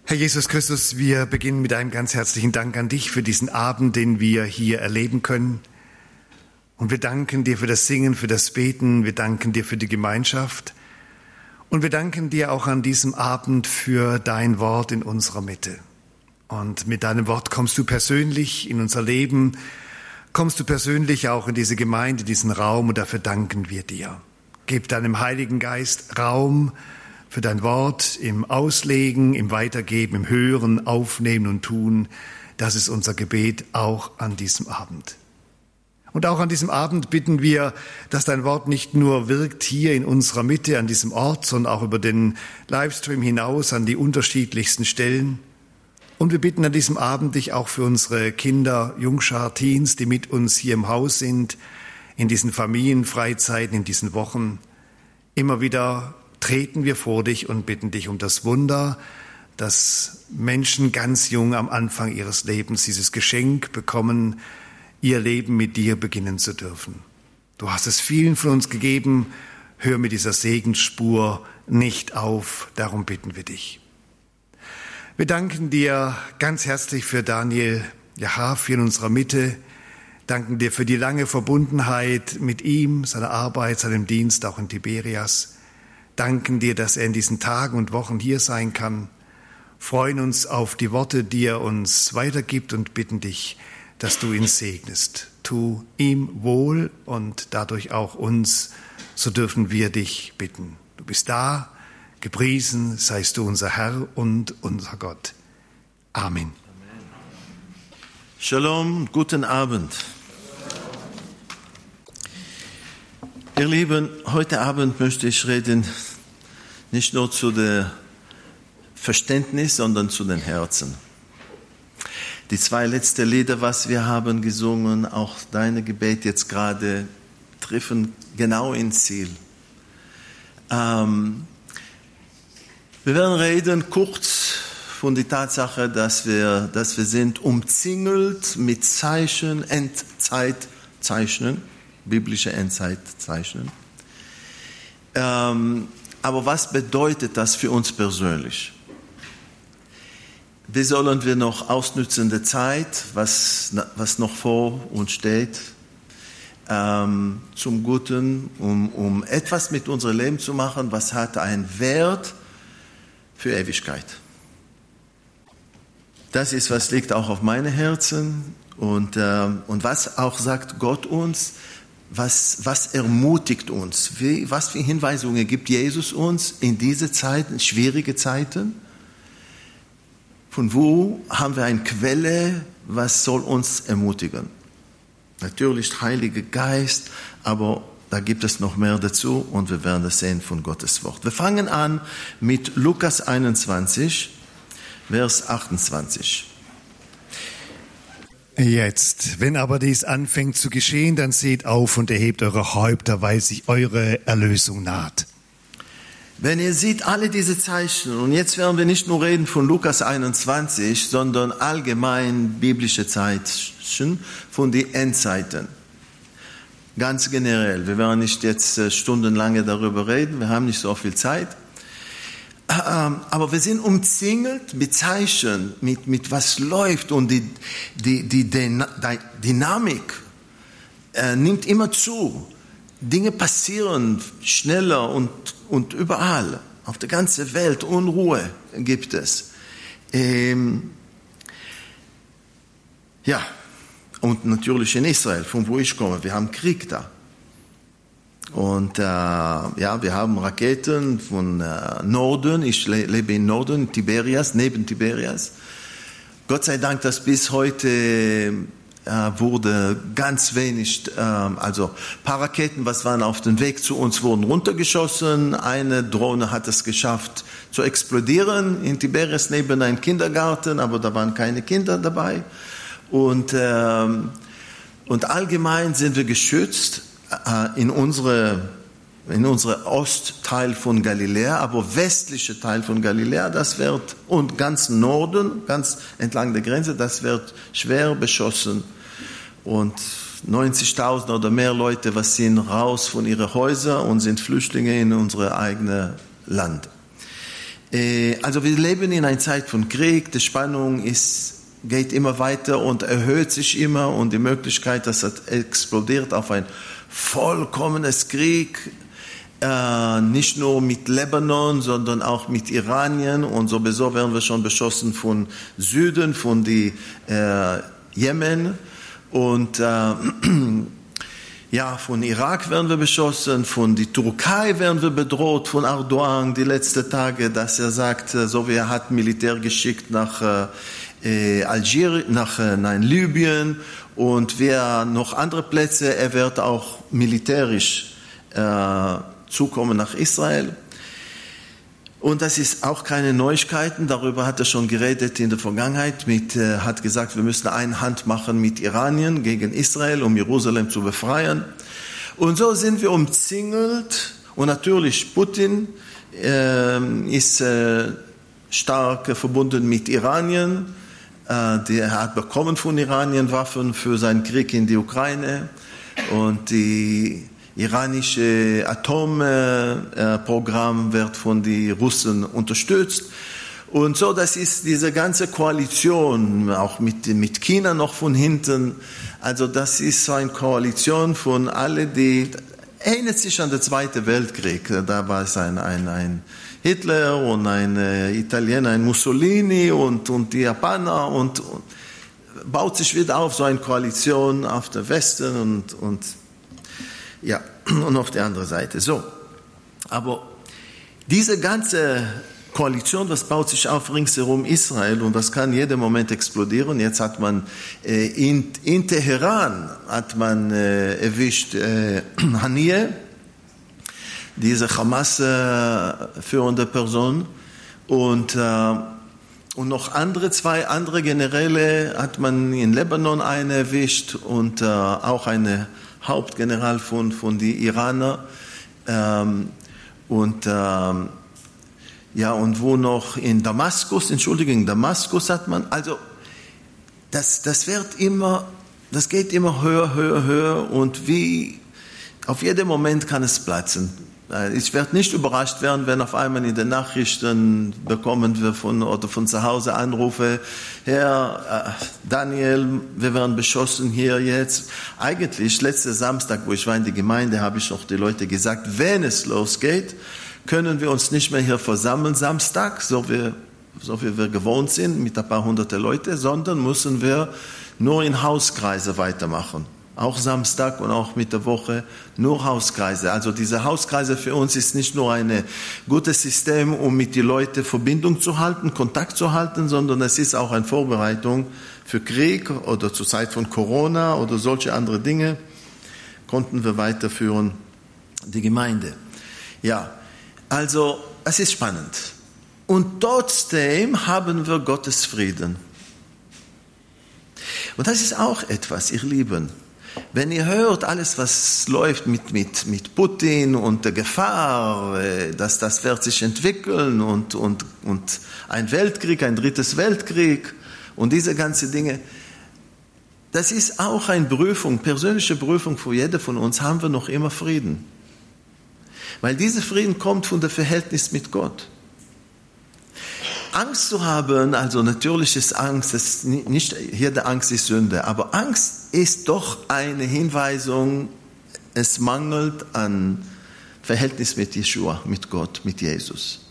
Herr Jesus Christus, wir beginnen mit einem ganz herzlichen Dank an dich für diesen Abend, den wir hier erleben können. Und wir danken dir für das Singen, für das Beten, wir danken dir für die Gemeinschaft. Und wir danken dir auch an diesem Abend für dein Wort in unserer Mitte. Und mit deinem Wort kommst du persönlich in unser Leben, kommst du persönlich auch in diese Gemeinde, diesen Raum, und dafür danken wir dir. Gib deinem Heiligen Geist Raum für dein Wort im Auslegen, im Weitergeben, im Hören, Aufnehmen und Tun. Das ist unser Gebet auch an diesem Abend. Und auch an diesem Abend bitten wir, dass dein Wort nicht nur wirkt hier in unserer Mitte, an diesem Ort, sondern auch über den Livestream hinaus an die unterschiedlichsten Stellen. Und wir bitten an diesem Abend dich auch für unsere Kinder, Jungschar, Teens, die mit uns hier im Haus sind, in diesen Familienfreizeiten, in diesen Wochen. Immer wieder treten wir vor dich und bitten dich um das Wunder, dass Menschen ganz jung am Anfang ihres Lebens dieses Geschenk bekommen, ihr Leben mit dir beginnen zu dürfen. Du hast es vielen von uns gegeben, hör mit dieser Segensspur nicht auf, darum bitten wir dich. Wir danken dir ganz herzlich für Daniel Jahaf hier in unserer Mitte, danken dir für die lange Verbundenheit mit ihm, seiner Arbeit, seinem Dienst auch in Tiberias. Danken dir, dass er in diesen Tagen und Wochen hier sein kann, freuen uns auf die Worte, die er uns weitergibt und bitten dich, dass du ihn segnest. Tu ihm wohl und dadurch auch uns, so dürfen wir dich bitten. Du bist da, gepriesen seist du unser Herr und unser Gott. Amen. Shalom, guten Abend. Ihr Lieben, heute Abend möchte ich reden nicht nur zu dem Verständnis, sondern zu den Herzen. Die zwei letzten Lieder, was wir haben gesungen, auch deine Gebet jetzt gerade, treffen genau ins Ziel. Wir werden reden kurz von der Tatsache, dass wir sind umzingelt mit Zeichen, Endzeitzeichen, biblische Endzeitzeichen. Aber was bedeutet das für uns persönlich? Wie sollen wir noch ausnützen der Zeit, was noch vor uns steht, zum Guten, um etwas mit unserem Leben zu machen, was hat einen Wert für Ewigkeit. Das ist, was liegt auch auf meinem Herzen und was auch sagt Gott uns, was ermutigt uns, was für Hinweisungen gibt Jesus uns in diese Zeiten, schwierige Zeiten. Von wo haben wir eine Quelle, was soll uns ermutigen? Natürlich Heiliger Geist, aber da gibt es noch mehr dazu und wir werden das sehen von Gottes Wort. Wir fangen an mit Lukas 21, Vers 28. Jetzt, wenn aber dies anfängt zu geschehen, dann seht auf und erhebt eure Häupter, weil sich eure Erlösung naht. Wenn ihr seht alle diese Zeichen, und jetzt werden wir nicht nur reden von Lukas 21, sondern allgemein biblische Zeichen von den Endzeiten. Ganz generell. Wir werden nicht jetzt stundenlang darüber reden, wir haben nicht so viel Zeit. Aber wir sind umzingelt mit Zeichen, mit was läuft und die Dynamik nimmt immer zu. Dinge passieren schneller und überall, auf der ganzen Welt, Unruhe gibt es. Ja, und natürlich in Israel, von wo ich komme, wir haben Krieg da. Und wir haben Raketen von Norden, ich lebe in Norden, Tiberias, neben Tiberias. Gott sei Dank, dass bis heute wurde ganz wenig, also ein paar Raketen, was waren auf dem Weg zu uns, wurden runtergeschossen. Eine Drohne hat es geschafft zu explodieren in Tiberias neben einem Kindergarten, aber da waren keine Kinder dabei. Und allgemein sind wir geschützt in unsere Ostteil von Galiläa, aber westliche Teil von Galiläa, das wird, und ganz Norden, ganz entlang der Grenze, das wird schwer beschossen. Und 90.000 oder mehr Leute, was sind raus von ihren Häusern und sind Flüchtlinge in unser eigenes Land. Also wir leben in einer Zeit von Krieg, die Spannung geht immer weiter und erhöht sich immer und die Möglichkeit, dass es explodiert auf ein vollkommenes Krieg, nicht nur mit Libanon, sondern auch mit Iranien und sowieso werden wir schon beschossen von Süden, von die Jemen und ja, von Irak werden wir beschossen, von die Türkei werden wir bedroht, von Erdogan die letzten Tage, dass er sagt, so wie er hat Militär geschickt nach Algerien, nach Libyen und wer noch andere Plätze, er wird auch militärisch zukommen nach Israel. Und das ist auch keine Neuigkeiten, darüber hat er schon geredet in der Vergangenheit, hat gesagt, wir müssen eine Hand machen mit Iranien gegen Israel, um Jerusalem zu befreien. Und so sind wir umzingelt und natürlich Putin ist stark verbunden mit Iranien. Der hat bekommen von Iranien Waffen für seinen Krieg in die Ukraine und die iranische Atomprogramm wird von den Russen unterstützt. Und so, das ist diese ganze Koalition, auch mit China noch von hinten. Also das ist so eine Koalition von allen, die erinnert sich an den Zweiten Weltkrieg. Da war es ein Hitler und ein Italiener, ein Mussolini und die Japaner und baut sich wieder auf so eine Koalition auf der Westen und ja, und auf der anderen Seite. So, aber diese ganze Koalition, das baut sich auf ringsherum Israel und das kann jeden Moment explodieren. Jetzt hat man in Teheran hat man erwischt Haniyeh, diese Hamas führende Person und noch zwei andere Generäle hat man in Libanon eine erwischt und auch eine Hauptgeneral von die Iraner und wo noch in Damaskus hat man, also das geht immer höher und auf jeden Moment kann es platzen. Ich werde nicht überrascht werden, wenn auf einmal in den Nachrichten bekommen wir von zu Hause Anrufe, Herr Daniel, wir werden beschossen hier jetzt. Eigentlich, letzten Samstag, wo ich war in der Gemeinde, habe ich auch die Leute gesagt, wenn es losgeht, können wir uns nicht mehr hier versammeln Samstag, so wie wir gewohnt sind, mit ein paar hunderte Leute, sondern müssen wir nur in Hauskreise weitermachen. Auch Samstag und auch mit der Woche nur Hauskreise. Also diese Hauskreise für uns ist nicht nur ein gutes System, um mit den Leuten Verbindung zu halten, Kontakt zu halten, sondern es ist auch eine Vorbereitung für Krieg oder zur Zeit von Corona oder solche andere Dinge. Konnten wir weiterführen, die Gemeinde. Ja, also es ist spannend. Und trotzdem haben wir Gottes Frieden. Und das ist auch etwas, ihr Lieben. Wenn ihr hört, alles, was läuft mit Putin und der Gefahr, dass das wird sich entwickeln und ein Weltkrieg, ein drittes Weltkrieg und diese ganzen Dinge, das ist auch eine Prüfung, persönliche Prüfung für jeden von uns, haben wir noch immer Frieden. Weil dieser Frieden kommt von dem Verhältnis mit Gott. Angst zu haben, also natürlich ist Angst, das nicht jede Angst ist Sünde, aber Angst ist doch eine Hinweisung, es mangelt an Verhältnis mit Jeshua, mit Gott, mit Jesus.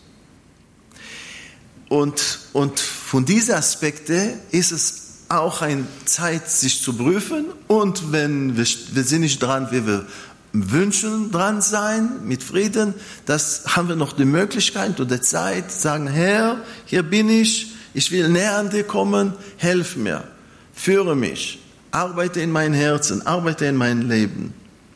Und von diesen Aspekten ist es auch eine Zeit, sich zu prüfen und wenn wir sind nicht dran, wie wir wünschen dran sein, mit Frieden, das haben wir noch die Möglichkeit und die Zeit, sagen, Herr, hier bin ich will näher an dir kommen, helf mir, führe mich, arbeite in mein Herzen, arbeite in mein Leben.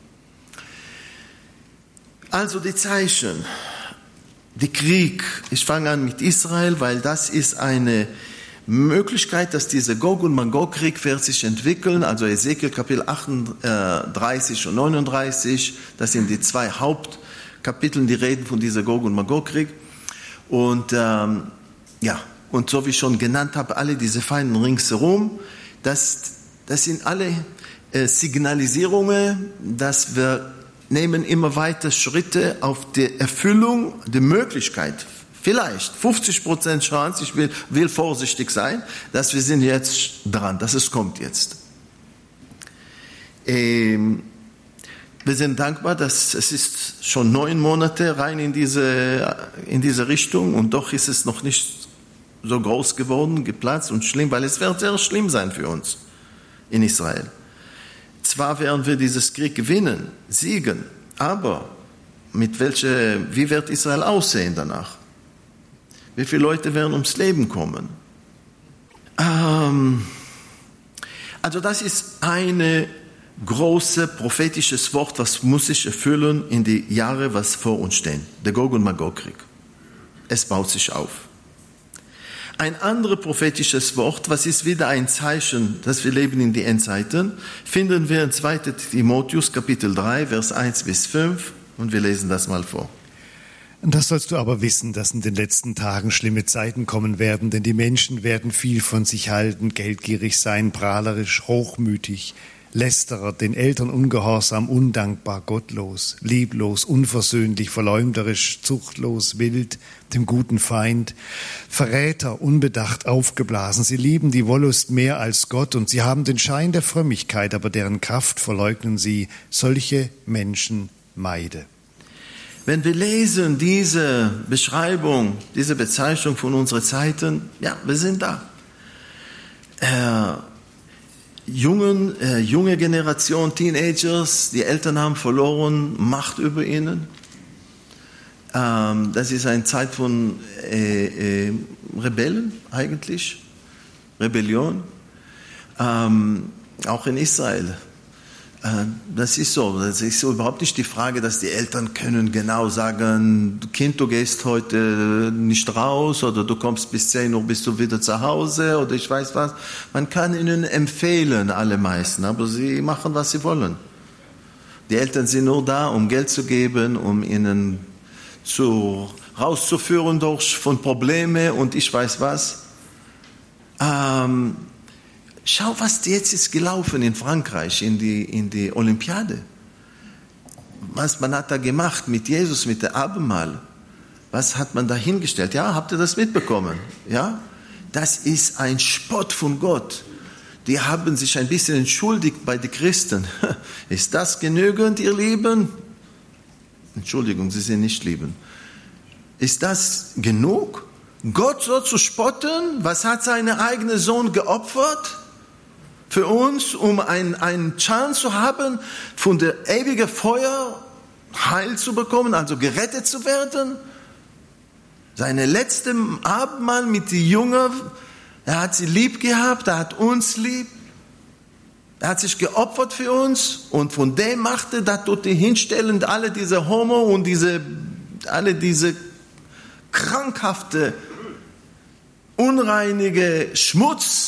Also die Zeichen, der Krieg, ich fange an mit Israel, weil das ist eine Möglichkeit, dass dieser Gog- und Magog-Krieg wird sich entwickeln, also Ezekiel Kapitel 38 und 39, das sind die zwei Hauptkapitel, die reden von dieser Gog- und Magog-Krieg. Und und so wie ich schon genannt habe, alle diese Feinde ringsherum, das sind alle Signalisierungen, dass wir nehmen immer weiter Schritte auf die Erfüllung, die Möglichkeit vielleicht 50% Chance, ich will vorsichtig sein, dass wir sind jetzt dran, dass es kommt jetzt. Wir sind dankbar, dass es ist schon 9 Monate rein in diese Richtung und doch ist es noch nicht so groß geworden, geplatzt und schlimm, weil es wird sehr schlimm sein für uns in Israel. Zwar werden wir dieses Krieg gewinnen, siegen, aber wie wird Israel aussehen danach? Wie viele Leute werden ums Leben kommen? Also das ist ein großes prophetisches Wort, was muss sich erfüllen in die Jahre, was vor uns stehen. Der Gog- und Magog-Krieg. Es baut sich auf. Ein anderes prophetisches Wort, was ist wieder ein Zeichen, dass wir leben in die Endzeiten, finden wir in 2. Timotheus, Kapitel 3, Vers 1 bis 5. Und wir lesen das mal vor. Das sollst du aber wissen, dass in den letzten Tagen schlimme Zeiten kommen werden, denn die Menschen werden viel von sich halten, geldgierig sein, prahlerisch, hochmütig, Lästerer, den Eltern ungehorsam, undankbar, gottlos, lieblos, unversöhnlich, verleumderisch, zuchtlos, wild, dem guten Feind, Verräter, unbedacht, aufgeblasen. Sie lieben die Wollust mehr als Gott und sie haben den Schein der Frömmigkeit, aber deren Kraft verleugnen sie. Solche Menschen meide. Wenn wir lesen diese Beschreibung, diese Bezeichnung von unseren Zeiten, ja, wir sind da. Junge Generation, Teenagers, die Eltern haben verloren Macht über ihnen. Das ist eine Zeit von Rebellen eigentlich, Rebellion, auch in Israel. Das ist so überhaupt nicht die Frage, dass die Eltern können genau sagen, Kind, du gehst heute nicht raus oder du kommst bis 10 Uhr, bist du wieder zu Hause oder ich weiß was. Man kann ihnen empfehlen, alle meisten, aber sie machen, was sie wollen. Die Eltern sind nur da, um Geld zu geben, um ihnen rauszuführen von Problemen und ich weiß was. Schau, was jetzt ist gelaufen in Frankreich, in die Olympiade. Was man hat da gemacht mit Jesus, mit der Abendmahl. Was hat man da hingestellt? Ja, habt ihr das mitbekommen? Ja? Das ist ein Spott von Gott. Die haben sich ein bisschen entschuldigt bei den Christen. Ist das genügend, ihr Lieben? Entschuldigung, sie sind nicht lieben. Ist das genug? Gott so zu spotten? Was hat sein eigener Sohn geopfert? Für uns, um eine Chance zu haben, von der ewigen Feuer Heil zu bekommen, also gerettet zu werden. Seine letzte Abendmahl mit den Jüngern, er hat sie lieb gehabt, er hat uns lieb. Er hat sich geopfert für uns und von dem machte, dass dort hinstellen, alle diese Homo und alle diese krankhafte, unreinige Schmutz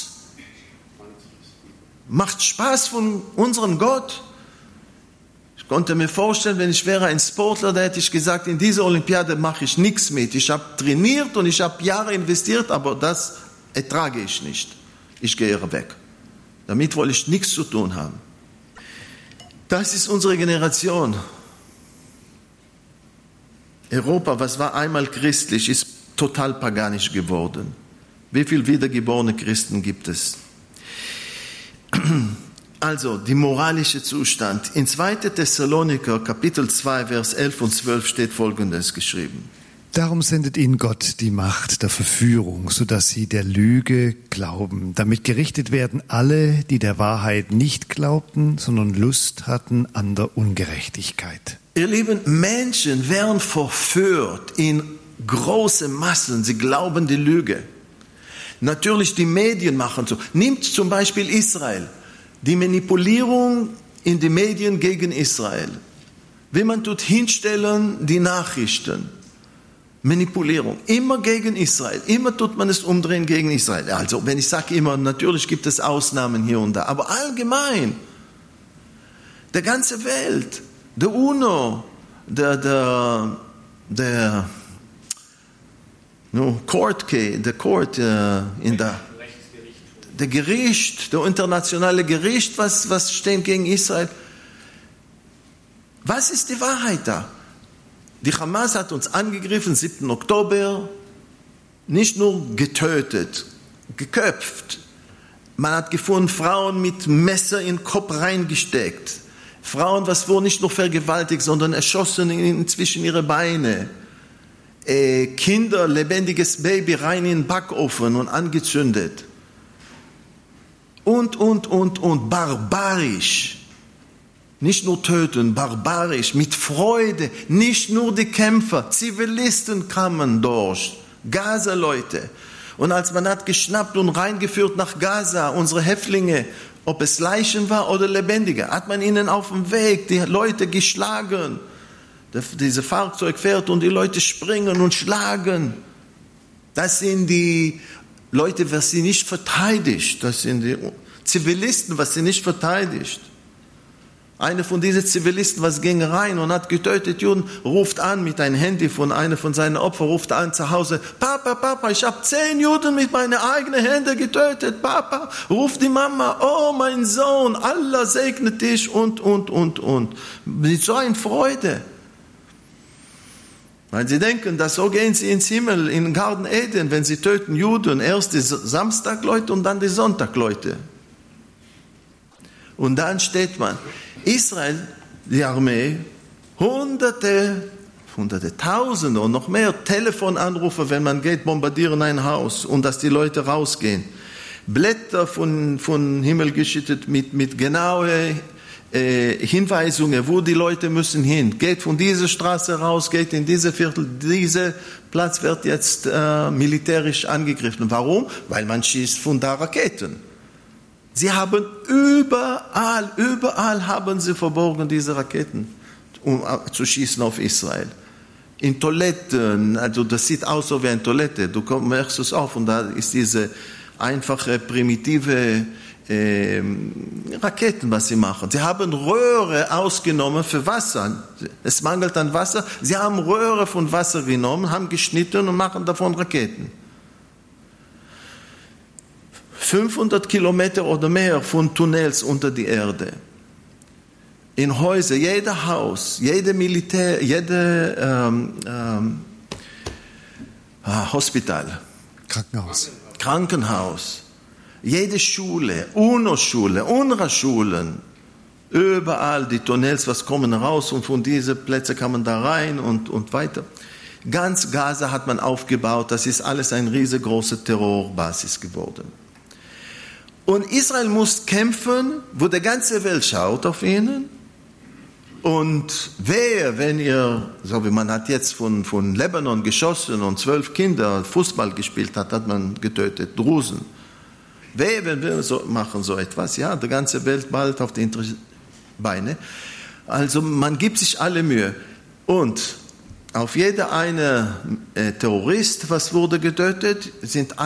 macht Spaß von unserem Gott. Ich konnte mir vorstellen, wenn ich wäre ein Sportler, da hätte ich gesagt, in dieser Olympiade mache ich nichts mit. Ich habe trainiert und ich habe Jahre investiert, aber das ertrage ich nicht. Ich gehe weg. Damit wollte ich nichts zu tun haben. Das ist unsere Generation. Europa, was war einmal christlich, ist total paganisch geworden. Wie viele wiedergeborene Christen gibt es? Also, der moralische Zustand. In 2. Thessaloniker, Kapitel 2, Vers 11 und 12 steht Folgendes geschrieben. Darum sendet ihnen Gott die Macht der Verführung, sodass sie der Lüge glauben. Damit gerichtet werden alle, die der Wahrheit nicht glaubten, sondern Lust hatten an der Ungerechtigkeit. Ihr lieben Menschen werden verführt in große Massen. Sie glauben die Lüge. Natürlich die Medien machen so. Nimmt zum Beispiel Israel. Die Manipulierung in den Medien gegen Israel. Wie man tut hinstellen, die Nachrichten. Manipulierung. Immer gegen Israel. Immer tut man es umdrehen gegen Israel. Also wenn ich sage immer, natürlich gibt es Ausnahmen hier und da. Aber allgemein. Der ganze Welt. Der UNO. Der Gericht, der internationale Gericht, was steht gegen Israel. Was ist die Wahrheit da? Die Hamas hat uns angegriffen, 7. Oktober, nicht nur getötet, geköpft. Man hat gefunden, Frauen mit Messer in den Kopf reingesteckt. Frauen, was wurden nicht nur vergewaltigt, sondern erschossen zwischen ihre Beine. Kinder, lebendiges Baby rein in den Backofen und angezündet. Und, barbarisch. Nicht nur töten, barbarisch, mit Freude. Nicht nur die Kämpfer, Zivilisten kamen durch. Gaza-Leute. Und als man hat geschnappt und reingeführt nach Gaza, unsere Häftlinge, ob es Leichen war oder Lebendige, hat man ihnen auf dem Weg die Leute geschlagen. Dieses Fahrzeug fährt und die Leute springen und schlagen. Das sind die Leute, was sie nicht verteidigt. Das sind die Zivilisten, was sie nicht verteidigt. Einer von diesen Zivilisten, was ging rein und hat getötet Juden, ruft an mit einem Handy von einer von seinen Opfern, ruft an zu Hause, Papa, ich habe 10 Juden mit meinen eigenen Händen getötet, Papa, ruft die Mama, oh mein Sohn, Allah segnet dich und. Mit so einer Freude. Weil sie denken, dass so gehen sie ins Himmel, in den Garten Eden, wenn sie töten Juden, erst die Samstagleute und dann die Sonntagleute. Und dann steht man, Israel, die Armee, Hunderte, Tausende und noch mehr Telefonanrufe, wenn man geht, bombardieren ein Haus und dass die Leute rausgehen. Blätter von Himmel geschüttet mit genauen Hinweisungen, wo die Leute müssen hin. Geht von dieser Straße raus, geht in diese Viertel, dieser Platz wird jetzt militärisch angegriffen. Warum? Weil man schießt von da Raketen. Sie haben überall haben sie verborgen, diese Raketen, um zu schießen auf Israel. In Toiletten, also das sieht aus so wie eine Toilette, du merkst es auf und da ist diese einfache, primitive Raketen, was sie machen. Sie haben Röhre ausgenommen für Wasser. Es mangelt an Wasser. Sie haben Röhre von Wasser genommen, haben geschnitten und machen davon Raketen. 500 Kilometer oder mehr von Tunnels unter die Erde. In Häuser, jeder Haus, jede Militär, Hospital. Krankenhaus. Jede Schule, UNO-Schule, UNRWA-Schulen. Überall die Tunnels, was kommen raus und von diesen Plätzen kann man da rein und weiter. Ganz Gaza hat man aufgebaut, das ist alles eine riesengroße Terrorbasis geworden. Und Israel muss kämpfen, wo die ganze Welt schaut auf ihnen. Und wenn ihr, so wie man hat jetzt von Lebanon geschossen und 12 Kinder Fußball gespielt hat man getötet, Drusen. Wenn wir machen so etwas, ja, die ganze Welt bald auf die Beine. Also man gibt sich alle Mühe. Und auf jeder eine Terrorist, was wurde getötet, sind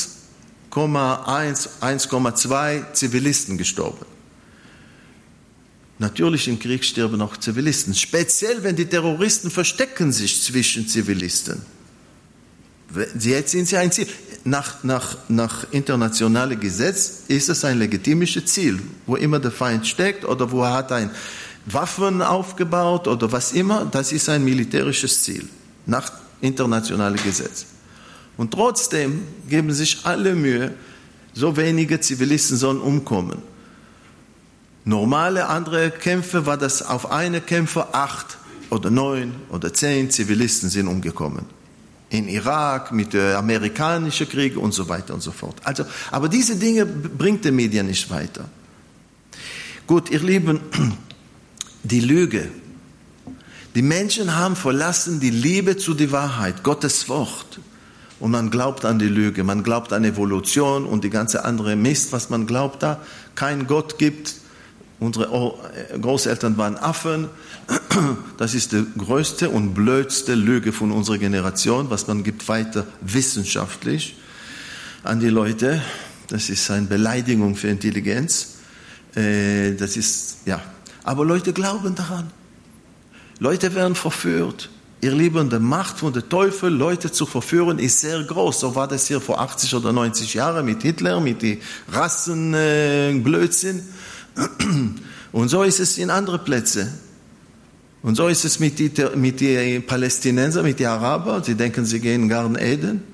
1,2 Zivilisten gestorben. Natürlich im Krieg sterben auch Zivilisten, speziell wenn die Terroristen verstecken sich zwischen Zivilisten. Jetzt sind sie ein Ziel. Nach internationalem Gesetz ist es ein legitimes Ziel, wo immer der Feind steckt oder wo er hat ein Waffen aufgebaut oder was immer, das ist ein militärisches Ziel, nach internationalem Gesetz. Und trotzdem geben sich alle Mühe, so wenige Zivilisten sollen umkommen. Normale andere Kämpfe war das auf eine Kämpfer 8 oder 9 oder 10 Zivilisten sind umgekommen. In Irak, mit dem amerikanischen Krieg und so weiter und so fort. Also, aber diese Dinge bringt die Medien nicht weiter. Gut, ihr Lieben, die Lüge. Die Menschen haben verlassen die Liebe zu der Wahrheit, Gottes Wort. Und man glaubt an die Lüge, man glaubt an Evolution und die ganze andere Mist, was man glaubt da. Kein Gott gibt. Unsere Großeltern waren Affen. Das ist die größte und blödste Lüge von unserer Generation, was man gibt weiter wissenschaftlich an die Leute. Das ist eine Beleidigung für Intelligenz. Das ist, ja. Aber Leute glauben daran. Leute werden verführt. Ihr Lieben, die Macht von der Teufel, Leute zu verführen, ist sehr groß. So war das hier vor 80 oder 90 Jahren mit Hitler, mit den Rassenblödsinn. Und so ist es in anderen Plätzen. Und so ist es mit den Palästinensern, mit den Arabern. Sie denken, sie gehen in Garten Eden.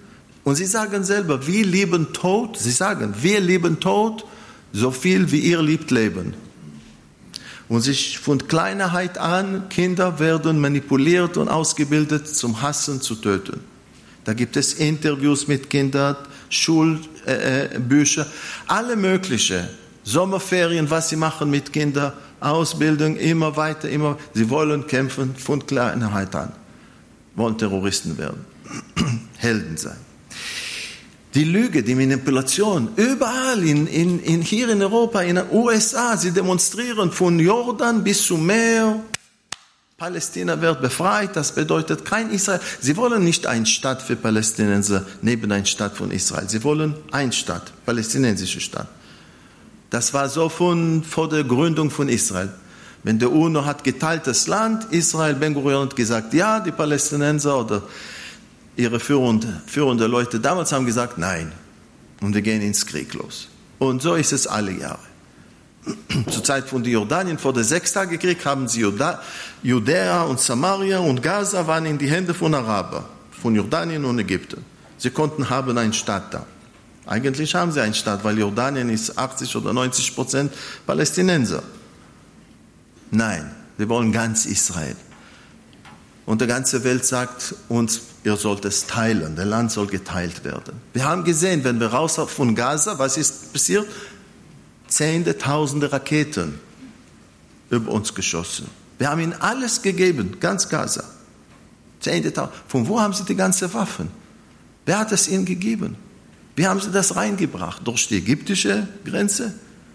Und sie sagen selber, wir lieben Tod, wir lieben Tod, so viel wie ihr liebt Leben. Und sich von Kleinheit an, Kinder werden manipuliert und ausgebildet zum Hassen, zu töten. Da gibt es Interviews mit Kindern, Schulbücher, alle mögliche Sommerferien, was sie machen mit Kindern, Ausbildung, immer weiter, immer. Sie wollen kämpfen von Kleinheit an, wollen Terroristen werden, Helden sein. Die Lüge, die Manipulation, überall, hier in Europa, in den USA, sie demonstrieren von Jordan bis zum Meer. Palästina wird befreit, das bedeutet kein Israel. Sie wollen nicht eine Stadt für Palästinenser neben einer Stadt von Israel. Sie wollen eine Stadt, palästinensische Stadt. Das war so vor der Gründung von Israel. Wenn der UNO hat geteiltes Land, Israel, Ben-Gurion hat gesagt, ja, die Palästinenser oder ihre führende Leute damals haben gesagt, nein. Und wir gehen ins Krieg los. Und so ist es alle Jahre. Zur Zeit von Jordanien, vor dem Sechstagekrieg, haben sie Judäa und Samaria und Gaza waren in die Hände von Arabern, von Jordanien und Ägypten. Sie konnten haben einen Staat da. Eigentlich haben sie einen Staat, weil Jordanien ist 80 oder 90% Palästinenser. Nein, wir wollen ganz Israel. Und die ganze Welt sagt uns, ihr sollt es teilen, das Land soll geteilt werden. Wir haben gesehen, wenn wir raus von Gaza, was ist passiert? Zehnte, tausende Raketen über uns geschossen. Wir haben ihnen alles gegeben, ganz Gaza. Von wo haben sie die ganzen Waffen? Wer hat es ihnen gegeben? Wie haben sie das reingebracht? Durch die ägyptische Grenze?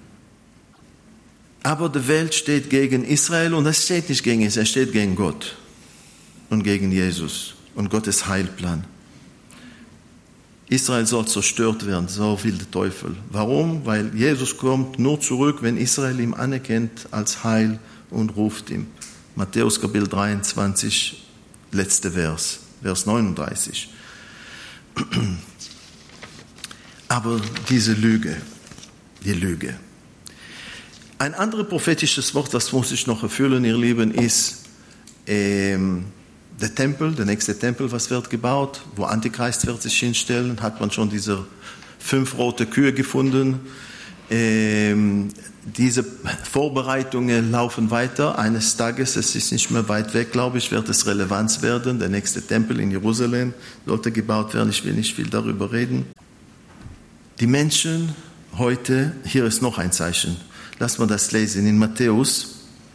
Aber die Welt steht gegen Israel und es steht nicht gegen Israel, es steht gegen Gott und gegen Jesus und Gottes Heilplan. Israel soll zerstört werden, so will der Teufel. Warum? Weil Jesus kommt nur zurück, wenn Israel ihn anerkennt als Heil und ruft ihm. Matthäus Kapitel 23, letzter Vers 39. Aber diese Lüge, die Lüge. Ein anderes prophetisches Wort, das muss ich noch erfüllen, ihr Lieben, ist der Tempel, der nächste Tempel, was wird gebaut, wo Antichrist wird sich hinstellen, hat man schon diese 5 rote Kühe gefunden. Diese Vorbereitungen laufen weiter. Eines Tages, es ist nicht mehr weit weg, glaube ich, wird es Relevanz werden. Der nächste Tempel in Jerusalem sollte gebaut werden. Ich will nicht viel darüber reden. Die Menschen heute, hier ist noch ein Zeichen. Lass mal das lesen in Matthäus,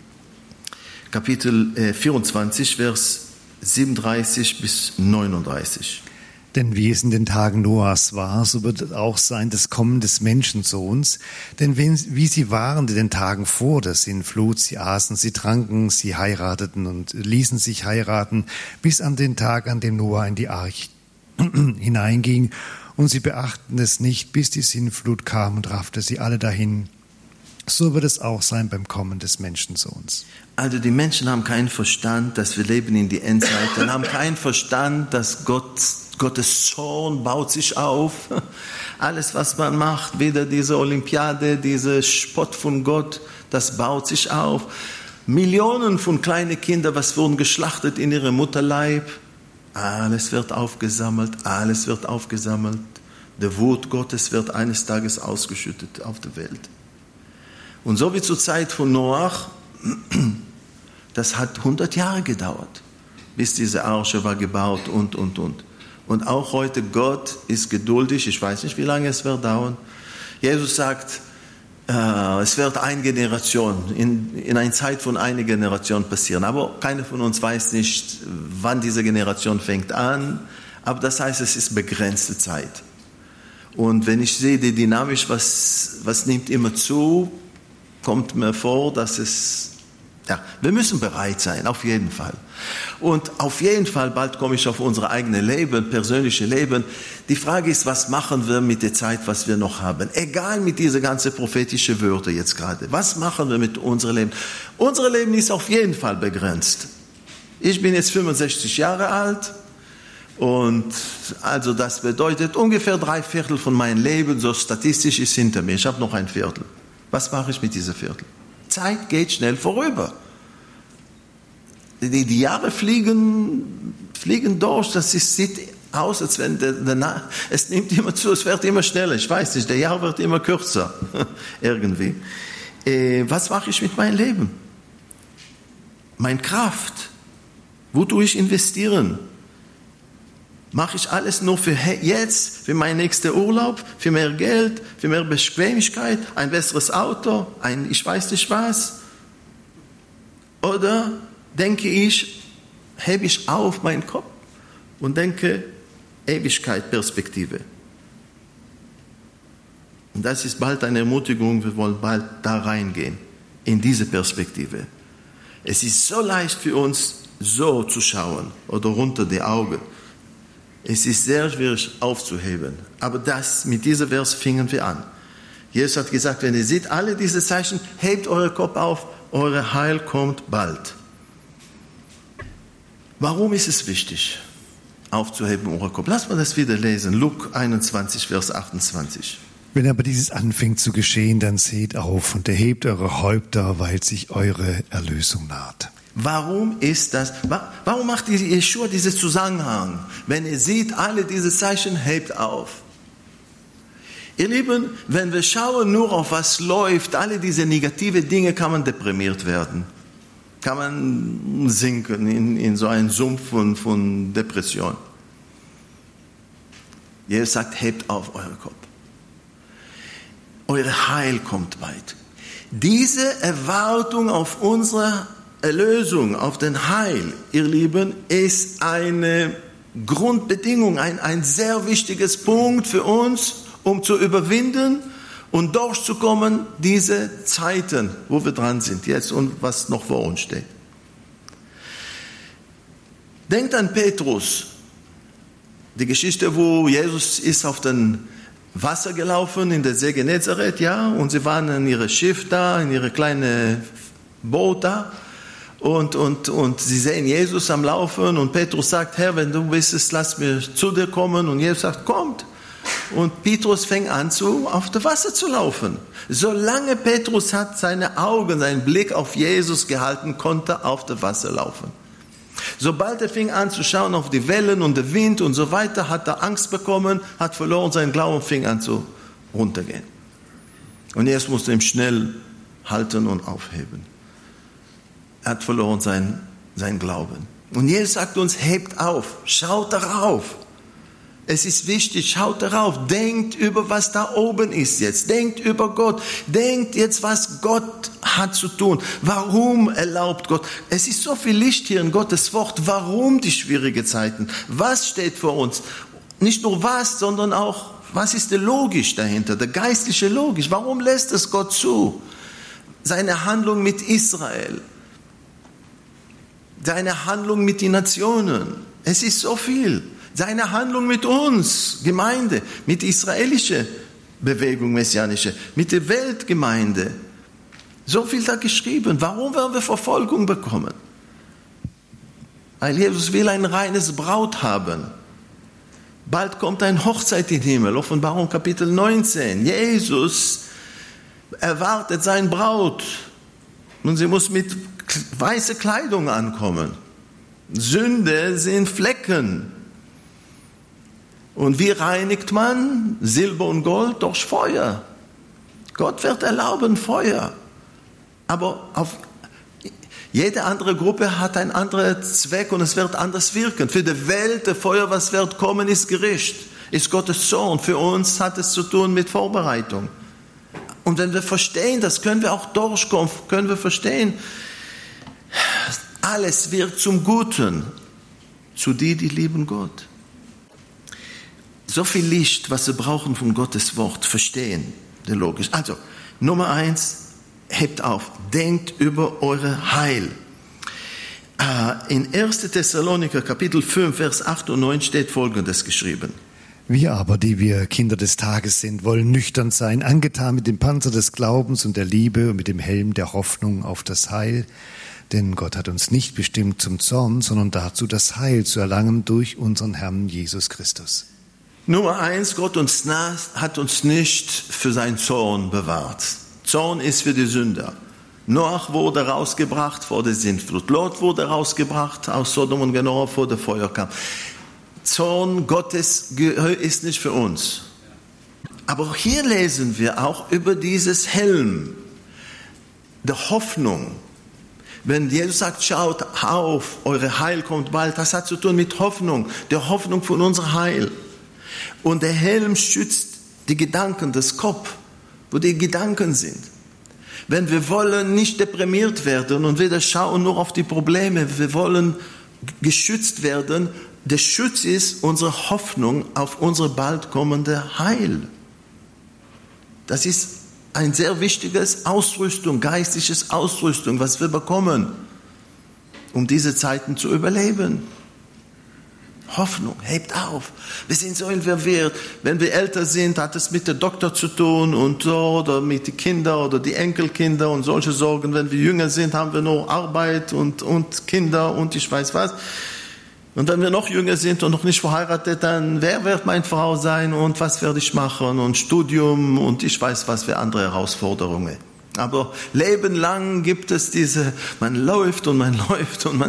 Kapitel 24, Vers 37 bis 39. Denn wie es in den Tagen Noahs war, so wird es auch sein, das Kommen des Menschensohns. Denn wie sie waren in den Tagen vor der Sintflut, sie aßen, sie tranken, sie heirateten und ließen sich heiraten, bis an den Tag, an dem Noah in die Arche hineinging. Und sie beachten es nicht, bis die Sintflut kam und raffte sie alle dahin. So wird es auch sein beim Kommen des Menschensohns. Also die Menschen haben keinen Verstand, dass wir leben in die Endzeit, und haben keinen Verstand, dass Gottes Zorn baut sich auf. Alles, was man macht, wieder diese Olympiade, dieser Spott von Gott, das baut sich auf. Millionen von kleinen Kindern, was wurden geschlachtet in ihrem Mutterleib. Alles wird aufgesammelt, alles wird aufgesammelt. Der Wut Gottes wird eines Tages ausgeschüttet auf der Welt. Und so wie zur Zeit von Noach, das hat 100 Jahre gedauert, bis diese Arche war gebaut und. Und auch heute, Gott ist geduldig, ich weiß nicht, wie lange es wird dauern. Jesus sagt, es wird eine Generation, in einer Zeit von einer Generation passieren. Aber keiner von uns weiß nicht, wann diese Generation fängt an. Aber das heißt, es ist begrenzte Zeit. Und wenn ich sehe, die Dynamik, was nimmt immer zu, kommt mir vor, dass wir müssen bereit sein, auf jeden Fall. Und auf jeden Fall, bald komme ich auf unser eigenes Leben, persönliche Leben. Die Frage ist, was machen wir mit der Zeit, was wir noch haben? Egal mit dieser ganzen prophetischen Wörter jetzt gerade. Was machen wir mit unserem Leben? Unser Leben ist auf jeden Fall begrenzt. Ich bin jetzt 65 Jahre alt. Und also das bedeutet, ungefähr 3/4 von meinem Leben, so statistisch, ist hinter mir. Ich habe noch ein Viertel. Was mache ich mit diesem Viertel? Zeit geht schnell vorüber. Die Jahre fliegen durch, sieht aus, als wenn es nimmt immer zu, es wird immer schneller. Ich weiß nicht, der Jahr wird immer kürzer. Irgendwie. Was mache ich mit meinem Leben? Meine Kraft. Wo tue ich investieren? Mache ich alles nur für jetzt, für meinen nächsten Urlaub, für mehr Geld, für mehr Bequemlichkeit, ein besseres Auto, ich weiß nicht was? Oder denke ich, hebe ich auf meinen Kopf und denke, Ewigkeit, Perspektive. Und das ist bald eine Ermutigung, wir wollen bald da reingehen, in diese Perspektive. Es ist so leicht für uns, so zu schauen oder runter die Augen. Es ist sehr schwierig aufzuheben. Aber mit diesem Vers fingen wir an. Jesus hat gesagt, wenn ihr seht alle diese Zeichen, hebt euren Kopf auf, euer Heil kommt bald. Warum ist es wichtig, aufzuheben euren Kopf? Lass mal das wieder lesen. Lukas 21, Vers 28. Wenn aber dieses anfängt zu geschehen, dann seht auf und erhebt eure Häupter, weil sich eure Erlösung naht. Warum ist das? Warum macht Jeschua diesen Zusammenhang? Wenn ihr seht, alle diese Zeichen, hebt auf. Ihr Lieben, wenn wir schauen nur auf was läuft, alle diese negative Dinge, kann man deprimiert werden. Kann man sinken in so einen Sumpf von Depression. Jesus sagt, hebt auf euren Kopf. Eure Heil kommt bald. Diese Erwartung auf unsere Erlösung, auf den Heil, ihr Lieben, ist eine Grundbedingung, ein sehr wichtiges Punkt für uns, um zu überwinden und durchzukommen, diese Zeiten, wo wir dran sind jetzt und was noch vor uns steht. Denkt an Petrus, die Geschichte, wo Jesus ist auf den Wasser gelaufen in der See Genezareth, ja, und sie waren in ihrem Schiff da, in ihre kleine Boot da. Und sie sehen Jesus am Laufen und Petrus sagt, Herr, wenn du willst, lass mich zu dir kommen. Und Jesus sagt, kommt. Und Petrus fängt an, auf dem Wasser zu laufen. Solange Petrus hat seine Augen, seinen Blick auf Jesus gehalten, konnte er auf dem Wasser laufen. Sobald er fing an zu schauen auf die Wellen und den Wind und so weiter, hat er Angst bekommen, hat verloren seinen Glauben und fing an zu runtergehen. Und Jesus musste ihn schnell halten und aufheben. Er hat verloren sein Glauben. Und Jesus sagt uns, hebt auf, schaut darauf. Es ist wichtig, schaut darauf, denkt über was da oben ist jetzt, denkt über Gott, denkt jetzt, was Gott hat zu tun. Warum erlaubt Gott? Es ist so viel Licht hier in Gottes Wort. Warum die schwierigen Zeiten? Was steht vor uns? Nicht nur was, sondern auch, was ist der Logik dahinter, der geistliche Logik? Warum lässt es Gott zu? Seine Handlung mit Israel. Seine Handlung mit den Nationen. Es ist so viel. Seine Handlung mit uns, Gemeinde, mit der israelischen Bewegung, messianische, mit der Weltgemeinde. So viel da geschrieben. Warum werden wir Verfolgung bekommen? Weil Jesus will ein reines Braut haben. Bald kommt eine Hochzeit in den Himmel. Offenbarung Kapitel 19. Jesus erwartet seine Braut. Und sie muss mit weißer Kleidung ankommen. Sünde sind Flecken. Und wie reinigt man Silber und Gold? Durch Feuer. Gott wird erlauben Feuer. Aber jede andere Gruppe hat einen anderen Zweck und es wird anders wirken. Für die Welt, der Feuer, was wird kommen, ist Gericht, ist Gottes Zorn. Für uns hat es zu tun mit Vorbereitung. Und wenn wir verstehen, das können wir auch durchkommen, können wir verstehen, alles wird zum Guten, zu die lieben Gott. So viel Licht, was wir brauchen von Gottes Wort, verstehen, der Logik. Also, Nummer 1, hebt auf, denkt über eure Heil. In 1. Thessaloniker Kapitel 5, Vers 8 und 9 steht Folgendes geschrieben. Wir aber, die wir Kinder des Tages sind, wollen nüchtern sein, angetan mit dem Panzer des Glaubens und der Liebe und mit dem Helm der Hoffnung auf das Heil. Denn Gott hat uns nicht bestimmt zum Zorn, sondern dazu, das Heil zu erlangen durch unseren Herrn Jesus Christus. Nummer 1, Gott hat uns nicht für seinen Zorn bewahrt. Zorn ist für die Sünder. Noach wurde rausgebracht vor der Sintflut. Lot wurde rausgebracht aus Sodom und Gomorra, vor der Feuer kam. Zorn Gottes ist nicht für uns. Aber auch hier lesen wir auch über dieses Helm der Hoffnung. Wenn Jesus sagt, schaut auf, eure Heil kommt bald, das hat zu tun mit Hoffnung, der Hoffnung von unserem Heil. Und der Helm schützt die Gedanken, das Kopf, wo die Gedanken sind. Wenn wir wollen nicht deprimiert werden und wieder schauen nur auf die Probleme, wir wollen geschützt werden, der Schutz ist unsere Hoffnung auf unsere bald kommende Heil. Das ist ein sehr wichtiges Ausrüstung, geistliches Ausrüstung, was wir bekommen, um diese Zeiten zu überleben. Hoffnung, hebt auf. Wir sind so involviert. Wenn wir älter sind, hat es mit dem Doktor zu tun und so, oder mit den Kindern oder die Enkelkinder und solche Sorgen. Wenn wir jünger sind, haben wir nur Arbeit und Kinder und ich weiß was. Und wenn wir noch jünger sind und noch nicht verheiratet, dann wer wird meine Frau sein und was werde ich machen und Studium und ich weiß was für andere Herausforderungen. Aber Leben lang gibt es diese, man läuft und man läuft und man...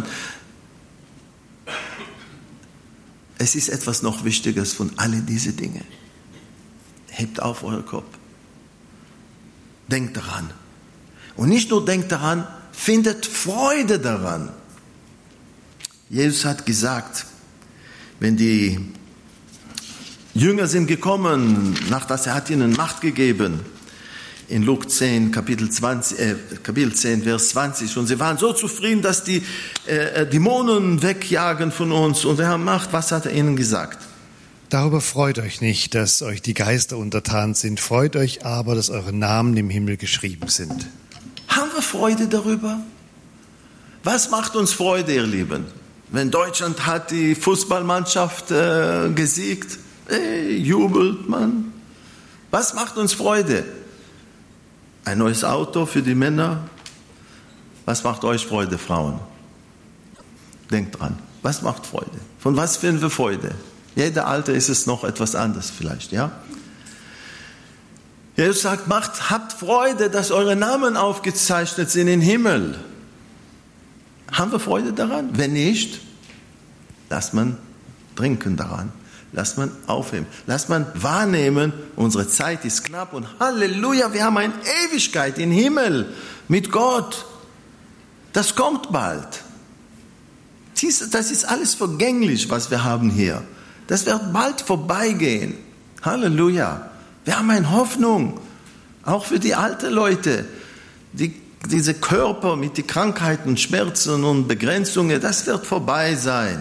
Es ist etwas noch Wichtiges von all diese Dinge. Hebt auf euren Kopf. Denkt daran. Und nicht nur denkt daran, findet Freude daran. Jesus hat gesagt, wenn die Jünger sind gekommen, nachdem er hat ihnen Macht gegeben, in Lukas 10, Kapitel 10, Vers 20. Und sie waren so zufrieden, dass die Dämonen wegjagen von uns. Und wir haben Macht. Was hat er ihnen gesagt? Darüber freut euch nicht, dass euch die Geister untertan sind. Freut euch aber, dass eure Namen im Himmel geschrieben sind. Haben wir Freude darüber? Was macht uns Freude, ihr Lieben? Wenn Deutschland hat die Fußballmannschaft gesiegt, jubelt man. Was macht uns Freude? Ein neues Auto für die Männer. Was macht euch Freude, Frauen? Denkt dran. Was macht Freude? Von was finden wir Freude? Jeder Alter ist es noch etwas anderes vielleicht, ja? Jesus sagt, habt Freude, dass eure Namen aufgezeichnet sind im Himmel. Haben wir Freude daran? Wenn nicht, lasst man trinken daran. Lasst man aufheben. Lasst man wahrnehmen, unsere Zeit ist knapp und Halleluja, wir haben eine Ewigkeit im Himmel mit Gott. Das kommt bald. Das ist alles vergänglich, was wir haben hier. Das wird bald vorbeigehen. Halleluja. Wir haben eine Hoffnung, auch für die alten Leute. Diese Körper mit den Krankheiten, Schmerzen und Begrenzungen, das wird vorbei sein.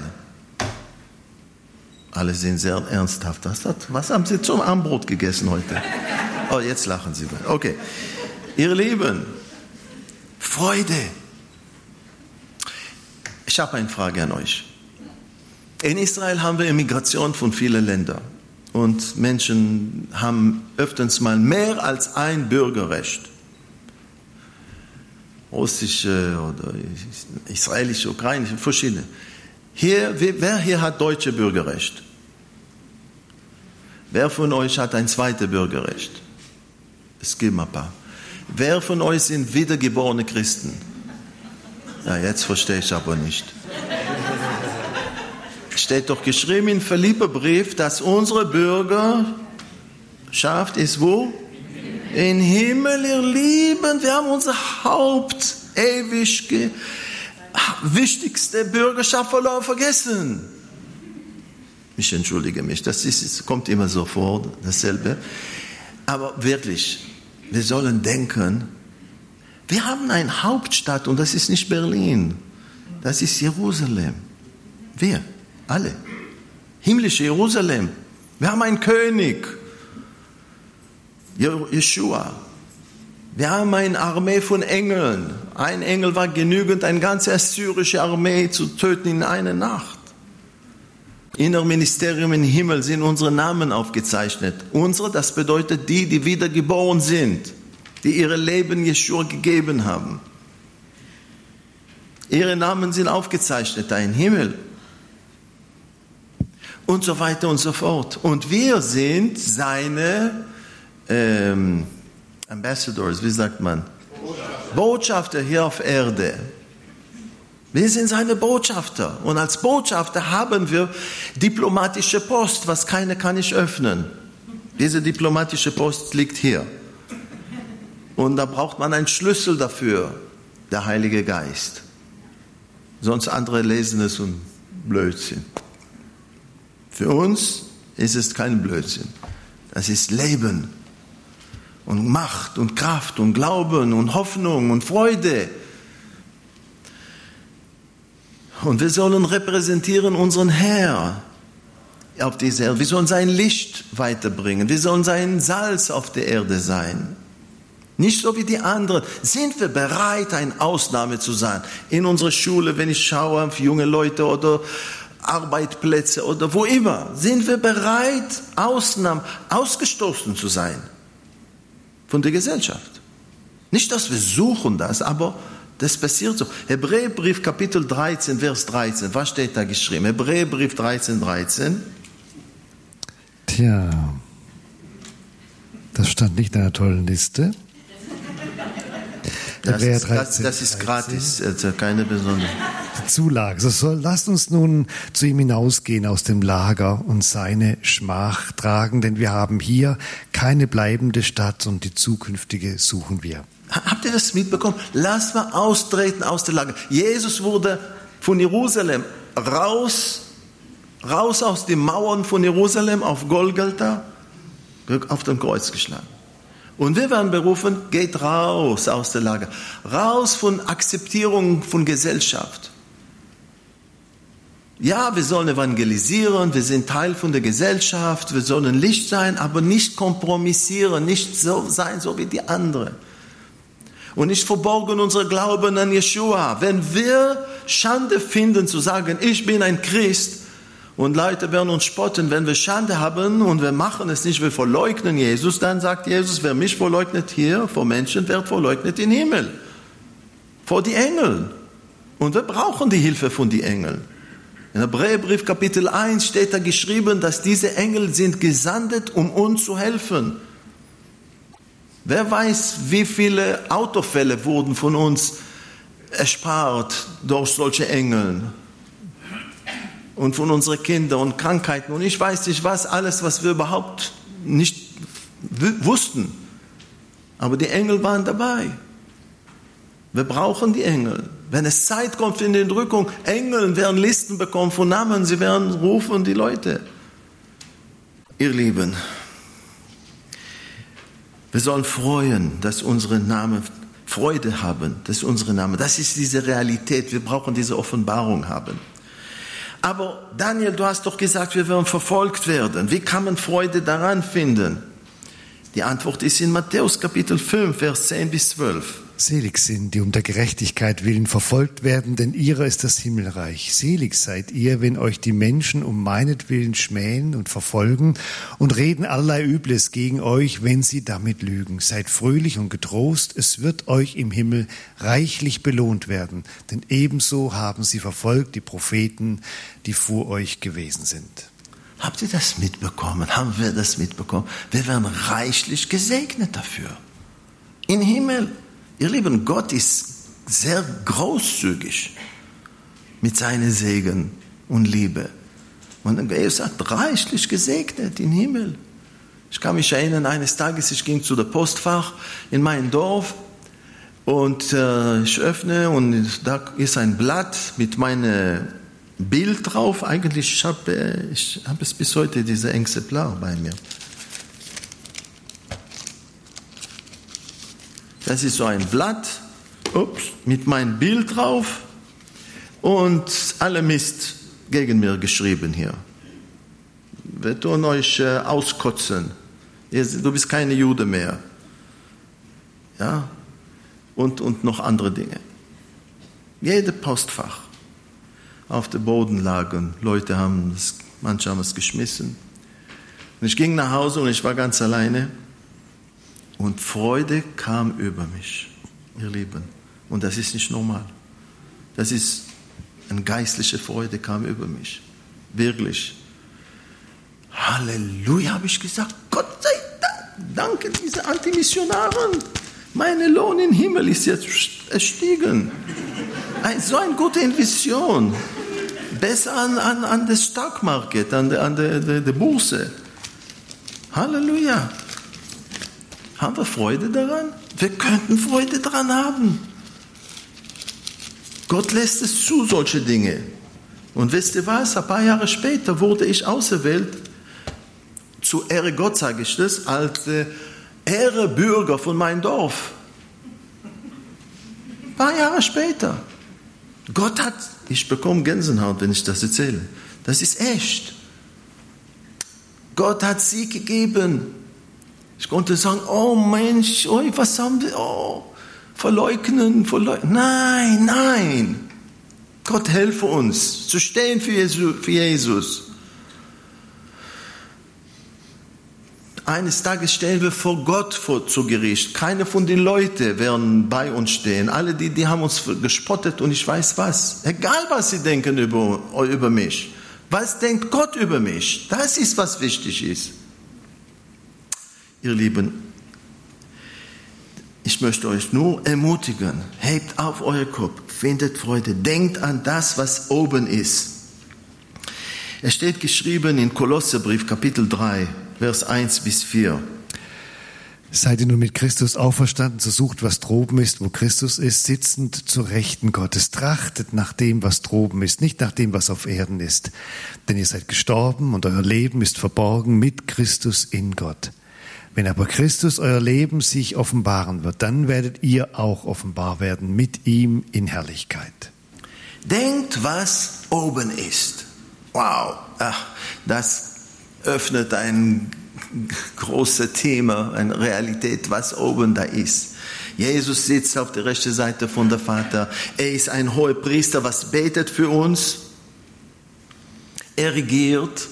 Alle sind sehr ernsthaft. Was haben Sie zum Abendbrot gegessen heute? Oh, jetzt lachen Sie. Okay. Ihr Lieben, Freude. Ich habe eine Frage an euch. In Israel haben wir Immigration von vielen Ländern. Und Menschen haben öfters mal mehr als ein Bürgerrecht. Russische oder israelische, ukrainische, verschiedene. Wer hier hat deutsche Bürgerrecht? Wer von euch hat ein zweites Bürgerrecht? Es gibt ein paar. Wer von euch sind wiedergeborene Christen? Ja, jetzt verstehe ich aber nicht. Steht doch geschrieben im Philipperbrief, dass unsere Bürgerschaft ist wo? Im Himmel, ihr Lieben. Wir haben unser Haupt ewig wichtigste Bürgerschaft vergessen. Ich entschuldige mich, das kommt immer so vor, dasselbe. Aber wirklich, wir sollen denken, wir haben eine Hauptstadt und das ist nicht Berlin, das ist Jerusalem. Wir, alle. Himmlische Jerusalem. Wir haben einen König, Jeschua. Wir haben eine Armee von Engeln. Ein Engel war genügend, eine ganze assyrische Armee zu töten in einer Nacht. In dem Ministerium im Himmel sind unsere Namen aufgezeichnet. Unsere, das bedeutet die wiedergeboren sind, die ihre Leben Jeschua gegeben haben. Ihre Namen sind aufgezeichnet da im Himmel. Und so weiter und so fort. Und wir sind seine Ambassadors, wie sagt man? Botschafter hier auf Erde. Wir sind seine Botschafter. Und als Botschafter haben wir diplomatische Post, was keiner kann nicht öffnen. Diese diplomatische Post liegt hier. Und da braucht man einen Schlüssel dafür, der Heilige Geist. Sonst andere lesen es und Blödsinn. Für uns ist es kein Blödsinn. Das ist Leben und Macht und Kraft und Glauben und Hoffnung und Freude. Und wir sollen repräsentieren unseren Herr auf dieser Erde. Wir sollen sein Licht weiterbringen. Wir sollen sein Salz auf der Erde sein. Nicht so wie die anderen. Sind wir bereit, eine Ausnahme zu sein? In unserer Schule, wenn ich schaue auf junge Leute oder Arbeitsplätze oder wo immer. Sind wir bereit, ausgestoßen zu sein von der Gesellschaft? Nicht, dass wir suchen das, aber das passiert so. Hebräerbrief Kapitel 13, Vers 13. Was steht da geschrieben? Hebräerbrief 13, 13. Tja, das stand nicht in einer tollen Liste. Das ist gratis, also keine besondere. Die Zulage. Lasst uns nun zu ihm hinausgehen aus dem Lager und seine Schmach tragen, denn wir haben hier keine bleibende Stadt und die zukünftige suchen wir. Habt ihr das mitbekommen? Lass mal austreten aus dem Lager. Jesus wurde von Jerusalem raus aus den Mauern von Jerusalem auf Golgatha auf dem Kreuz geschlagen. Und wir werden berufen, geht raus aus dem Lager. Raus von Akzeptierung von Gesellschaft. Ja, wir sollen evangelisieren, wir sind Teil von der Gesellschaft, wir sollen Licht sein, aber nicht kompromissieren, nicht so sein, so wie die anderen. Und nicht verborgen unser Glauben an Jeshua. Wenn wir Schande finden, zu sagen, ich bin ein Christ, und Leute werden uns spotten, wenn wir Schande haben und wir machen es nicht, wir verleugnen Jesus, dann sagt Jesus, wer mich verleugnet hier vor Menschen, wird verleugnet im Himmel. Vor die Engel. Und wir brauchen die Hilfe von den Engeln. In Hebräerbrief Kapitel 1 steht da geschrieben, dass diese Engel sind gesandt, um uns zu helfen. Wer weiß, wie viele Autofälle wurden von uns erspart durch solche Engel. Und von unseren Kindern und Krankheiten und ich weiß nicht was, alles, was wir überhaupt nicht wussten. Aber die Engel waren dabei. Wir brauchen die Engel. Wenn es Zeit kommt für die Entrückung, Engel werden Listen bekommen von Namen, sie werden rufen die Leute. Ihr Lieben, wir sollen freuen, dass unsere Namen Freude haben, dass unsere Namen, das ist diese Realität, wir brauchen diese Offenbarung haben. Aber Daniel, du hast doch gesagt, wir werden verfolgt werden. Wie kann man Freude daran finden? Die Antwort ist in Matthäus Kapitel 5, Vers 10 bis 12. Selig sind, die um der Gerechtigkeit willen verfolgt werden, denn ihrer ist das Himmelreich. Selig seid ihr, wenn euch die Menschen um meinetwillen schmähen und verfolgen und reden allerlei Übles gegen euch, wenn sie damit lügen. Seid fröhlich und getrost, es wird euch im Himmel reichlich belohnt werden, denn ebenso haben sie verfolgt die Propheten, die vor euch gewesen sind. Habt ihr das mitbekommen? Haben wir das mitbekommen? Wir werden reichlich gesegnet dafür. Im Himmel. Ihr Lieben, Gott ist sehr großzügig mit seinem Segen und Liebe. Und er sagt, reichlich gesegnet im Himmel. Ich kann mich erinnern, eines Tages, ich ging zu der Postfach in mein Dorf und ich öffne und da ist ein Blatt mit meinem Bild drauf. Eigentlich, ich hab es bis heute, diese Exemplar bei mir. Das ist so ein Blatt mit meinem Bild drauf und alle Mist gegen mir geschrieben hier. Wir tun euch auskotzen. Du bist keine Jude mehr. Ja? Und noch andere Dinge. Jede Postfach auf dem Boden lagen. Manche haben es geschmissen. Und ich ging nach Hause und ich war ganz alleine. Und Freude kam über mich, ihr Lieben. Und das ist nicht normal. Das ist eine geistliche Freude kam über mich. Wirklich. Halleluja, habe ich gesagt. Gott sei Dank. Danke, diese Antimissionaren. Mein Lohn im Himmel ist jetzt erstiegen. So eine gute Investition. Besser an der Stock Market, an der Börse. Halleluja. Haben wir Freude daran? Wir könnten Freude daran haben. Gott lässt es zu, solche Dinge. Und wisst ihr was? Ein paar Jahre später wurde ich auserwählt, zu Ehre Gott sage ich das, als Ehrebürger von meinem Dorf. Ein paar Jahre später. Gott hat, ich bekomme Gänsehaut, wenn ich das erzähle. Das ist echt. Gott hat Sieg gegeben. Ich konnte sagen, oh Mensch, oh, was haben wir, oh, verleugnen. Nein. Gott helfe uns, zu stehen für Jesus. Eines Tages stellen wir vor Gott zu Gericht. Keine von den Leuten werden bei uns stehen. Alle, die haben uns gespottet und ich weiß was. Egal, was sie denken über mich. Was denkt Gott über mich? Das ist, was wichtig ist. Ihr Lieben, ich möchte euch nur ermutigen. Hebt auf euer Kopf, findet Freude. Denkt an das, was oben ist. Es steht geschrieben in Kolosserbrief, Kapitel 3, Vers 1 bis 4. Seid ihr nun mit Christus auferstanden, so sucht, was droben ist, wo Christus ist, sitzend zur Rechten Gottes. Trachtet nach dem, was droben ist, nicht nach dem, was auf Erden ist. Denn ihr seid gestorben und euer Leben ist verborgen mit Christus in Gott. Wenn aber Christus euer Leben sich offenbaren wird, dann werdet ihr auch offenbar werden mit ihm in Herrlichkeit. Denkt, was oben ist. Wow, das öffnet ein großes Thema, eine Realität, was oben da ist. Jesus sitzt auf der rechten Seite von der Vater. Er ist ein hoher Priester, was betet für uns. Er regiert.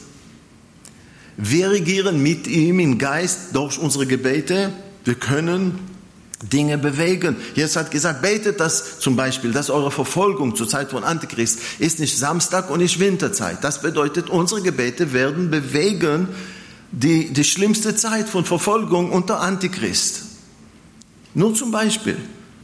Wir regieren mit ihm im Geist durch unsere Gebete. Wir können Dinge bewegen. Jesus hat gesagt, betet das zum Beispiel, dass eure Verfolgung zur Zeit von Antichrist ist nicht Samstag und nicht Winterzeit. Das bedeutet, unsere Gebete werden bewegen die schlimmste Zeit von Verfolgung unter Antichrist. Nur zum Beispiel.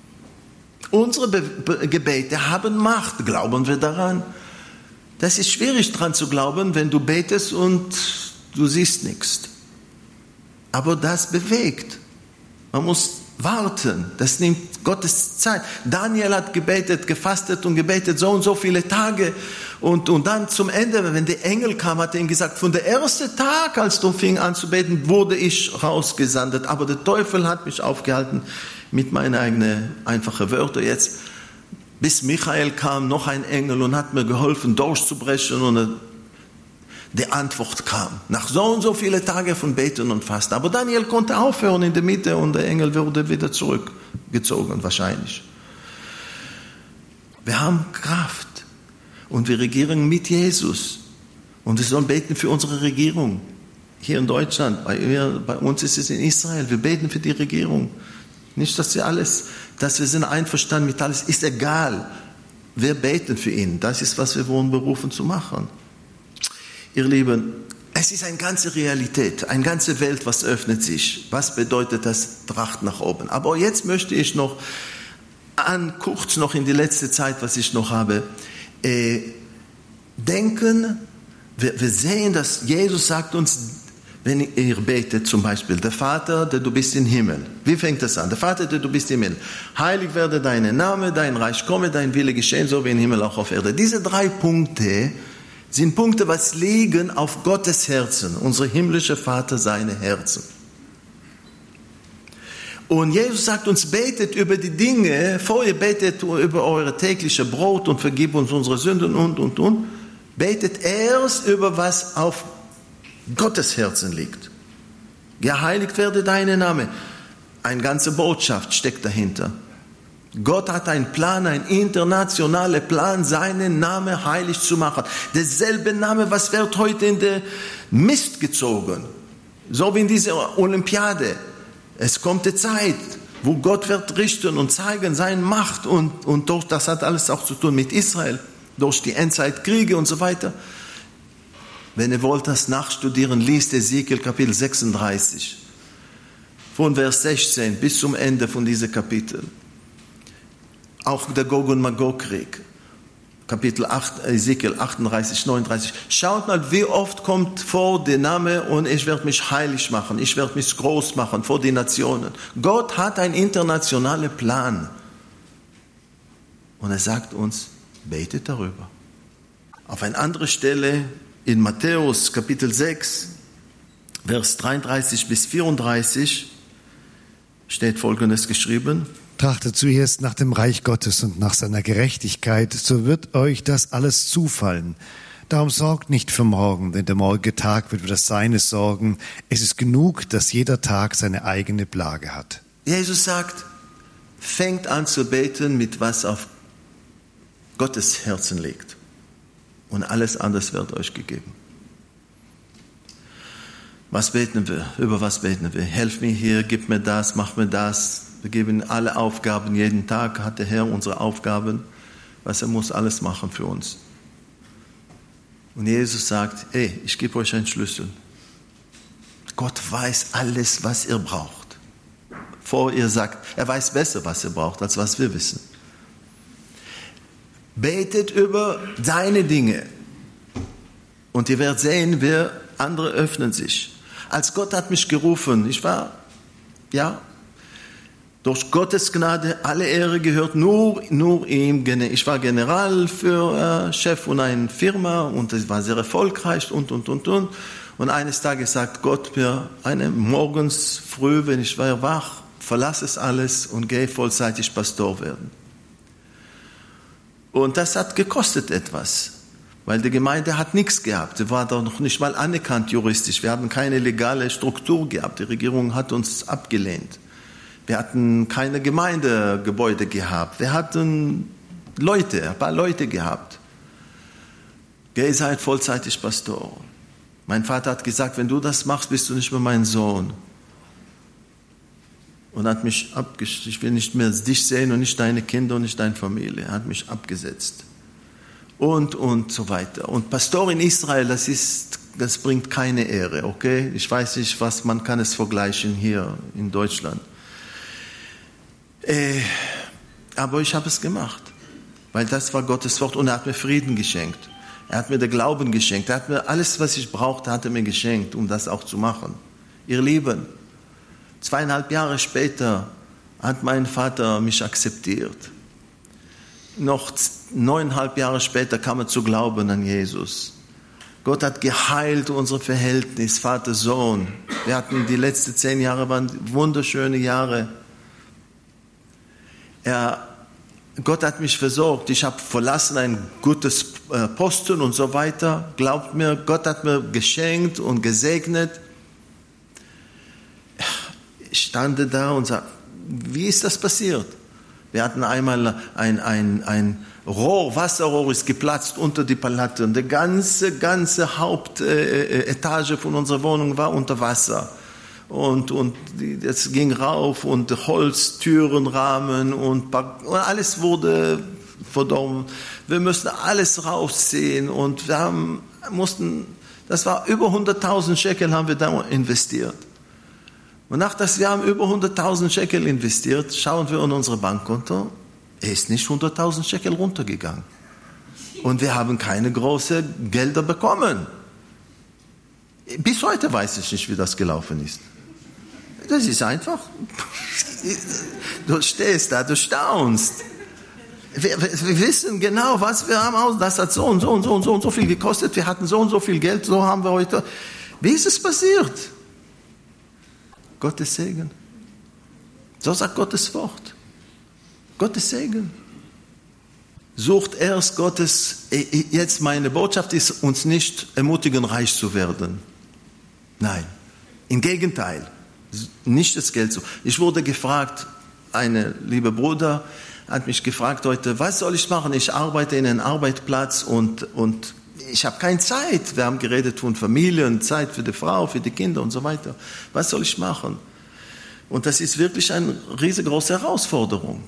Unsere Gebete haben Macht. Glauben wir daran? Das ist schwierig dran zu glauben, wenn du betest und du siehst nichts. Aber das bewegt. Man muss warten. Das nimmt Gottes Zeit. Daniel hat gebetet, gefastet und gebetet so und so viele Tage. Und dann zum Ende, wenn der Engel kam, hat er ihm gesagt, von der ersten Tag, als du fing an zu beten, wurde ich rausgesandt. Aber der Teufel hat mich aufgehalten mit meinen eigenen einfachen Wörtern jetzt. Bis Michael kam, noch ein Engel und hat mir geholfen, durchzubrechen und die Antwort kam. Nach so und so viele Tage von Beten und Fasten. Aber Daniel konnte aufhören in der Mitte und der Engel wurde wieder zurückgezogen, wahrscheinlich. Wir haben Kraft und wir regieren mit Jesus. Und wir sollen beten für unsere Regierung. Hier in Deutschland, bei uns ist es in Israel. Wir beten für die Regierung. Nicht, dass wir sind einverstanden mit alles, ist egal. Wir beten für ihn. Das ist, was wir wurden berufen zu machen. Ihr Lieben, es ist eine ganze Realität, eine ganze Welt, was öffnet sich. Was bedeutet das? Tracht nach oben. Aber jetzt möchte ich noch kurz noch in die letzte Zeit, was ich noch habe, denken. Wir sehen, dass Jesus sagt uns, wenn ihr betet zum Beispiel, der Vater, der du bist im Himmel. Wie fängt das an? Der Vater, der du bist im Himmel. Heilig werde dein Name, dein Reich komme, dein Wille geschehen, so wie im Himmel auch auf Erde. Diese 3 Punkte sind Punkte, was liegen auf Gottes Herzen, unser himmlischer Vater, seine Herzen. Und Jesus sagt uns, betet über die Dinge, vorher betet über eure tägliche Brot und vergib uns unsere Sünden und. Betet erst über was auf Gottes Herzen liegt. Geheiligt werde dein Name. Eine ganze Botschaft steckt dahinter. Gott hat einen Plan, einen internationalen Plan, seinen Namen heilig zu machen. Derselbe Name, was wird heute in den Mist gezogen. So wie in dieser Olympiade. Es kommt die Zeit, wo Gott wird richten und zeigen seine Macht und durch das hat alles auch zu tun mit Israel, durch die Endzeitkriege und so weiter. Wenn ihr wollt das nachstudieren, liest Ezekiel Kapitel 36. Von Vers 16 bis zum Ende von diesem Kapitel. auch der Gog- und Magog-Krieg. Kapitel 8, Ezekiel 38, 39. Schaut mal, wie oft kommt vor der Name und ich werde mich heilig machen, ich werde mich groß machen vor die Nationen. Gott hat einen internationalen Plan. Und er sagt uns, betet darüber. Auf eine andere Stelle in Matthäus Kapitel 6, Vers 33 bis 34 steht Folgendes geschrieben. Trachtet zuerst nach dem Reich Gottes und nach seiner Gerechtigkeit, so wird euch das alles zufallen. Darum sorgt nicht für morgen, denn der morgige Tag wird für das Seine sorgen. Es ist genug, dass jeder Tag seine eigene Plage hat. Jesus sagt, fängt an zu beten, mit was auf Gottes Herzen liegt. Und alles anderes wird euch gegeben. Was beten wir? Über was beten wir? Helf mir hier, gib mir das, mach mir das. Wir geben alle Aufgaben, jeden Tag hat der Herr unsere Aufgaben, was er muss alles machen für uns. Und Jesus sagt, ich gebe euch einen Schlüssel. Gott weiß alles, was ihr braucht. Bevor ihr sagt, er weiß besser, was ihr braucht, als was wir wissen. Betet über seine Dinge. Und ihr werdet sehen, andere öffnen sich. Als Gott hat mich gerufen, ich war, durch Gottes Gnade, alle Ehre gehört nur ihm. Ich war General für Chef von einer Firma und es war sehr erfolgreich und. Und eines Tages sagt Gott mir, morgens früh, wenn ich war wach, verlass es alles und geh vollzeitig Pastor werden. Und das hat gekostet etwas, weil die Gemeinde hat nichts gehabt. Sie war doch noch nicht mal anerkannt juristisch. Wir hatten keine legale Struktur gehabt. Die Regierung hat uns abgelehnt. Wir hatten keine Gemeindegebäude gehabt. Wir hatten ein paar Leute gehabt. Geh, seid vollzeitig Pastor. Mein Vater hat gesagt, wenn du das machst, bist du nicht mehr mein Sohn. Und hat mich abgesetzt. Ich will nicht mehr dich sehen und nicht deine Kinder und nicht deine Familie. Er hat mich abgesetzt. Und so weiter. Und Pastor in Israel, das bringt keine Ehre, okay? Ich weiß nicht, man kann es vergleichen hier in Deutschland. Aber ich habe es gemacht, weil das war Gottes Wort und er hat mir Frieden geschenkt. Er hat mir den Glauben geschenkt. Er hat mir alles, was ich brauchte, hat er mir geschenkt, um das auch zu machen. Ihr Lieben, 2,5 Jahre später hat mein Vater mich akzeptiert. Noch 9,5 Jahre später kam er zu glauben an Jesus. Gott hat geheilt unser Verhältnis, Vater, Sohn. Wir hatten die letzten 10 Jahre, waren wunderschöne Jahre. Gott hat mich versorgt. Ich habe verlassen ein gutes Posten und so weiter. Glaubt mir, Gott hat mir geschenkt und gesegnet. Ich stand da und sagte, wie ist das passiert? Wir hatten einmal ein Rohr, Wasserrohr ist geplatzt unter die Palette und die ganze Hauptetage von unserer Wohnung war unter Wasser. Und es ging rauf und Holztüren, Rahmen und alles wurde verdorben. Wir mussten alles rausziehen und das war über 100.000 Shekel haben wir da investiert. Und nachdem wir haben über 100.000 Shekel investiert, schauen wir in unsere Bankkonto, ist nicht 100.000 Shekel runtergegangen. Und wir haben keine großen Gelder bekommen. Bis heute weiß ich nicht, wie das gelaufen ist. Das ist einfach, du stehst da, du staunst. Wir wissen genau, was wir haben. Das hat so und so viel gekostet. Wir hatten so und so viel Geld, so haben wir heute. Wie ist es passiert? Gottes Segen. So sagt Gottes Wort. Gottes Segen. Sucht erst Gottes, jetzt meine Botschaft ist, uns nicht ermutigen, reich zu werden. Nein, im Gegenteil. Nicht das Geld so. Ich wurde gefragt, ein lieber Bruder hat mich gefragt heute, was soll ich machen? Ich arbeite in einem Arbeitsplatz und ich habe keine Zeit. Wir haben geredet von Familie und Zeit für die Frau, für die Kinder und so weiter. Was soll ich machen? Und das ist wirklich eine riesengroße Herausforderung.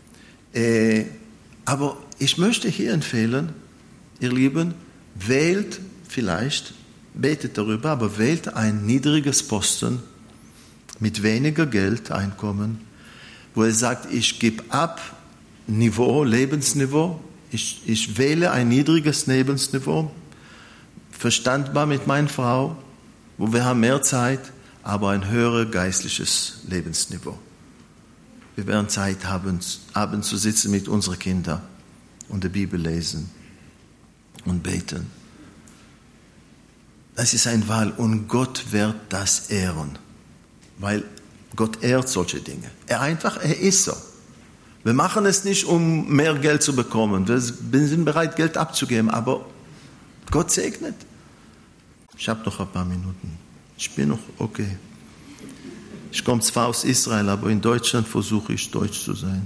Aber ich möchte hier empfehlen, ihr Lieben, wählt vielleicht, betet darüber, aber wählt ein niedriges Posten mit weniger Geld, Einkommen, wo er sagt, ich gebe ab Niveau, Lebensniveau. Ich wähle ein niedriges Lebensniveau, verstandbar mit meiner Frau, wo wir haben mehr Zeit, aber ein höheres geistliches Lebensniveau. Wir werden Zeit haben, abends zu sitzen mit unseren Kindern und die Bibel lesen und beten. Das ist eine Wahl und Gott wird das ehren, weil Gott ehrt solche Dinge. Er ist so. Wir machen es nicht, um mehr Geld zu bekommen. Wir sind bereit, Geld abzugeben, aber Gott segnet. Ich habe noch ein paar Minuten. Ich bin noch okay. Ich komme zwar aus Israel, aber in Deutschland versuche ich, deutsch zu sein.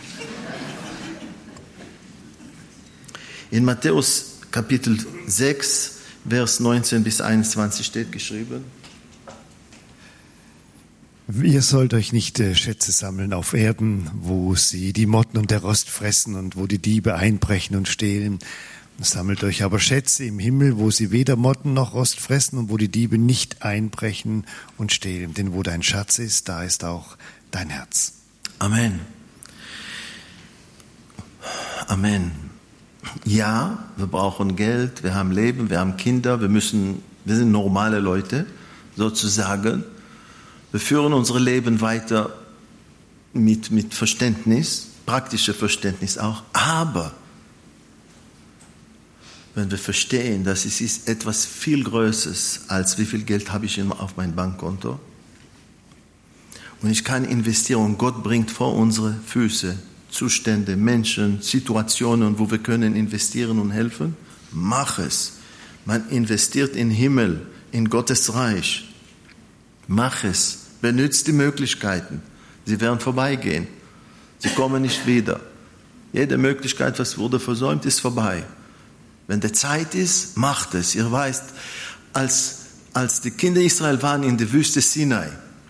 In Matthäus Kapitel 6, Vers 19 bis 21 steht geschrieben: Ihr sollt euch nicht Schätze sammeln auf Erden, wo sie die Motten und der Rost fressen und wo die Diebe einbrechen und stehlen. Sammelt euch aber Schätze im Himmel, wo sie weder Motten noch Rost fressen und wo die Diebe nicht einbrechen und stehlen. Denn wo dein Schatz ist, da ist auch dein Herz. Amen. Amen. Ja, wir brauchen Geld, wir haben Leben, wir haben Kinder, wir sind normale Leute, sozusagen. Wir führen unser Leben weiter mit Verständnis, praktischem Verständnis auch, aber wenn wir verstehen, dass es ist etwas viel Größeres, als wie viel Geld habe ich auf mein Bankkonto und ich kann investieren und Gott bringt vor unsere Füße Zustände, Menschen, Situationen, wo wir können investieren und helfen, mach es. Man investiert in den Himmel, in Gottes Reich. Mach es. Benutzt die Möglichkeiten. Sie werden vorbeigehen. Sie kommen nicht wieder. Jede Möglichkeit, was wurde versäumt, ist vorbei. Wenn die Zeit ist, macht es. Ihr weißt, als die Kinder Israel waren in der Wüste Sinai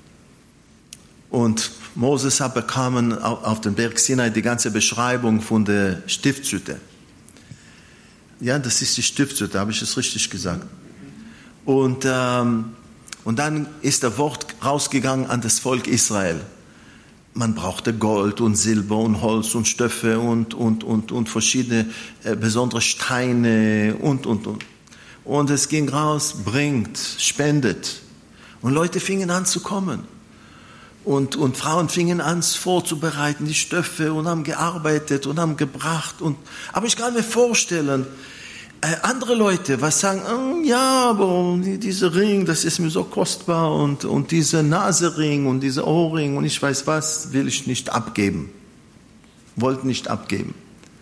und Moses bekam auf dem Berg Sinai die ganze Beschreibung von der Stiftshütte. Ja, das ist die Stiftshütte, habe ich es richtig gesagt. Und dann ist der Wort rausgegangen an das Volk Israel. Man brauchte Gold und Silber und Holz und Stöffe und verschiedene besondere Steine und. Und es ging raus, bringt, spendet. Und Leute fingen an zu kommen. Und Frauen fingen an vorzubereiten, die Stöffe, und haben gearbeitet und haben gebracht. Aber ich kann mir vorstellen, andere Leute, was sagen, ja, aber dieser Ring, das ist mir so kostbar und dieser Nasering und dieser Ohrring und ich weiß was, will ich nicht abgeben. Wollten nicht abgeben.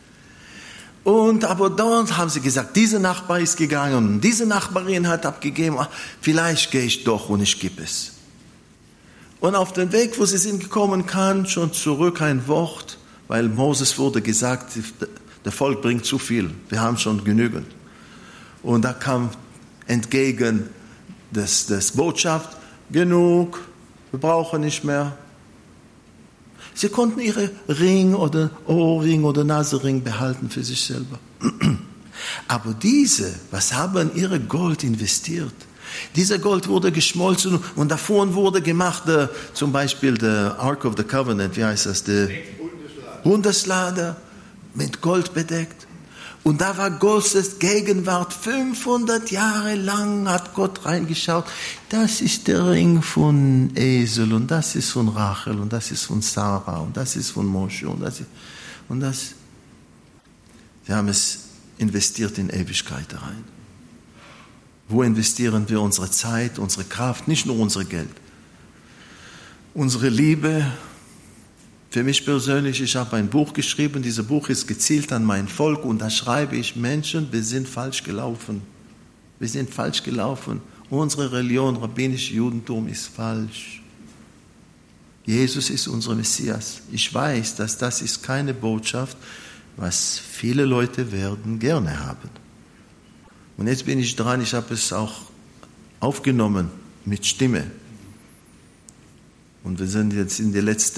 Aber dort haben sie gesagt, dieser Nachbar ist gegangen und diese Nachbarin hat abgegeben, vielleicht gehe ich doch und ich gebe es. Und auf dem Weg, wo sie sind gekommen, kam schon zurück ein Wort, weil Moses wurde gesagt, der Volk bringt zu viel, wir haben schon genügend. Und da kam entgegen das Botschaft, genug, wir brauchen nicht mehr. Sie konnten ihre Ring oder Ohrring oder Nasering behalten für sich selber. Aber was haben ihre Gold investiert? Dieser Gold wurde geschmolzen und davon wurde gemacht, zum Beispiel der Ark of the Covenant, wie heißt das? Der Bundeslade mit Gold bedeckt. Und da war Gottes Gegenwart. 500 Jahre lang hat Gott reingeschaut. Das ist der Ring von Esel und das ist von Rachel und das ist von Sarah und das ist von Moshe und das. Sie haben es investiert in Ewigkeit rein. Wo investieren wir unsere Zeit, unsere Kraft, nicht nur unser Geld? Unsere Liebe. Für mich persönlich, ich habe ein Buch geschrieben, dieses Buch ist gezielt an mein Volk und da schreibe ich, Menschen, wir sind falsch gelaufen. Wir sind falsch gelaufen. Unsere Religion, rabbinische Judentum ist falsch. Jesus ist unser Messias. Ich weiß, dass das ist keine Botschaft, was viele Leute werden gerne haben. Und jetzt bin ich dran, ich habe es auch aufgenommen mit Stimme. Und wir sind jetzt in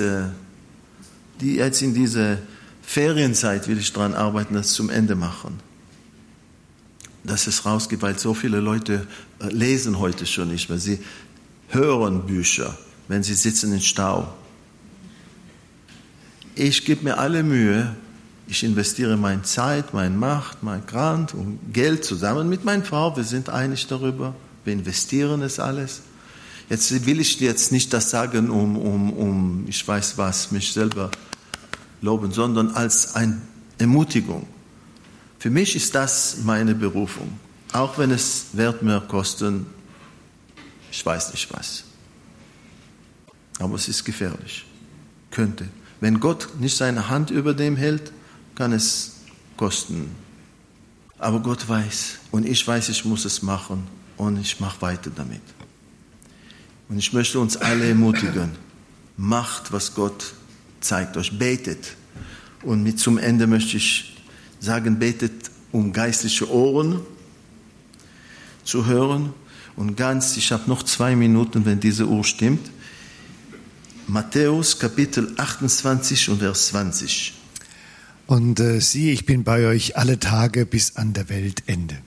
in dieser Ferienzeit will ich daran arbeiten, das zum Ende machen. Dass es rausgeht, weil so viele Leute lesen heute schon nicht mehr. Sie hören Bücher, wenn sie sitzen im Stau. ich gebe mir alle Mühe, ich investiere meine Zeit, meine Macht, mein Kraft und Geld zusammen mit meiner Frau. Wir sind einig darüber. Wir investieren es alles. Jetzt will ich jetzt nicht das sagen, um ich weiß was, mich selber loben, sondern als eine Ermutigung. Für mich ist das meine Berufung. Auch wenn es wird mir kosten, ich weiß nicht was. Aber es ist gefährlich. Könnte. Wenn Gott nicht seine Hand über dem hält, kann es kosten. Aber Gott weiß und ich weiß, ich muss es machen und ich mache weiter damit. Und ich möchte uns alle ermutigen, macht, was Gott zeigt euch, betet. Und zum Ende möchte ich sagen, betet, um geistliche Ohren zu hören. Und ich habe noch 2 Minuten, wenn diese Uhr stimmt. Matthäus Kapitel 28 und Vers 20. Und siehe, ich bin bei euch alle Tage bis an der Weltende.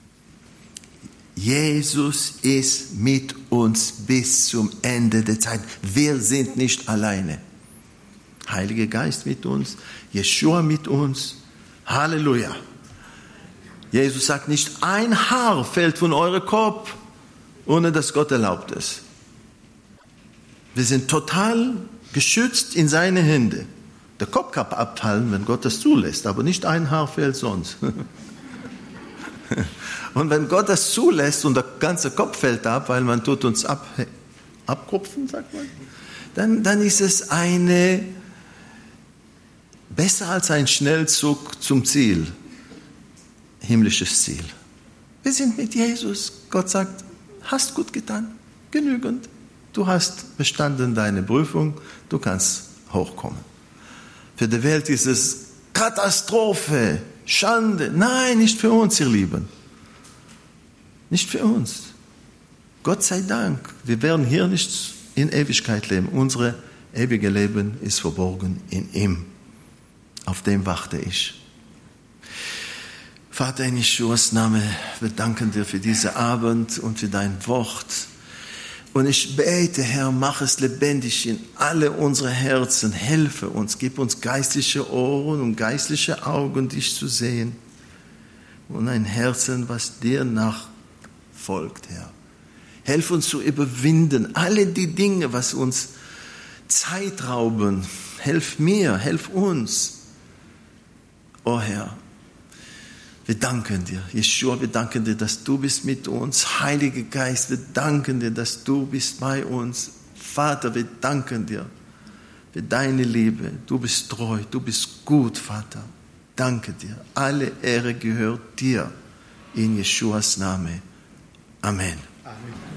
Jesus ist mit uns bis zum Ende der Zeit. Wir sind nicht alleine. Heiliger Geist mit uns, Jeshua mit uns. Halleluja. Jesus sagt nicht, ein Haar fällt von eurem Kopf, ohne dass Gott erlaubt es. Wir sind total geschützt in seine Hände. Der Kopf kann abfallen, wenn Gott das zulässt, aber nicht ein Haar fällt sonst. Und wenn Gott das zulässt und der ganze Kopf fällt ab, weil man tut uns abkupfen, sagt man, dann ist es besser als ein Schnellzug zum Ziel, himmlisches Ziel. Wir sind mit Jesus. Gott sagt, hast gut getan, genügend. Du hast bestanden deine Prüfung, du kannst hochkommen. Für die Welt ist es Katastrophe, Schande. Nein, nicht für uns, ihr Lieben. Nicht für uns. Gott sei Dank, wir werden hier nicht in Ewigkeit leben. Unser ewiges Leben ist verborgen in ihm. Auf dem warte ich. Vater, in Jeschuas Namen, wir danken dir für diesen Abend und für dein Wort. Und ich bete, Herr, mach es lebendig in alle unsere Herzen. Helfe uns, gib uns geistliche Ohren und geistliche Augen, dich zu sehen. Und ein Herzen, was dir nachfolgt, Herr. Helf uns zu überwinden, alle die Dinge, was uns Zeit rauben. Helf mir, helf uns. Oh Herr, wir danken dir, Jeshua, wir danken dir, dass du bist mit uns. Heiliger Geist, wir danken dir, dass du bist bei uns. Vater, wir danken dir für deine Liebe. Du bist treu, du bist gut, Vater. Danke dir. Alle Ehre gehört dir. In Jeschuas Namen. Amen. Amen.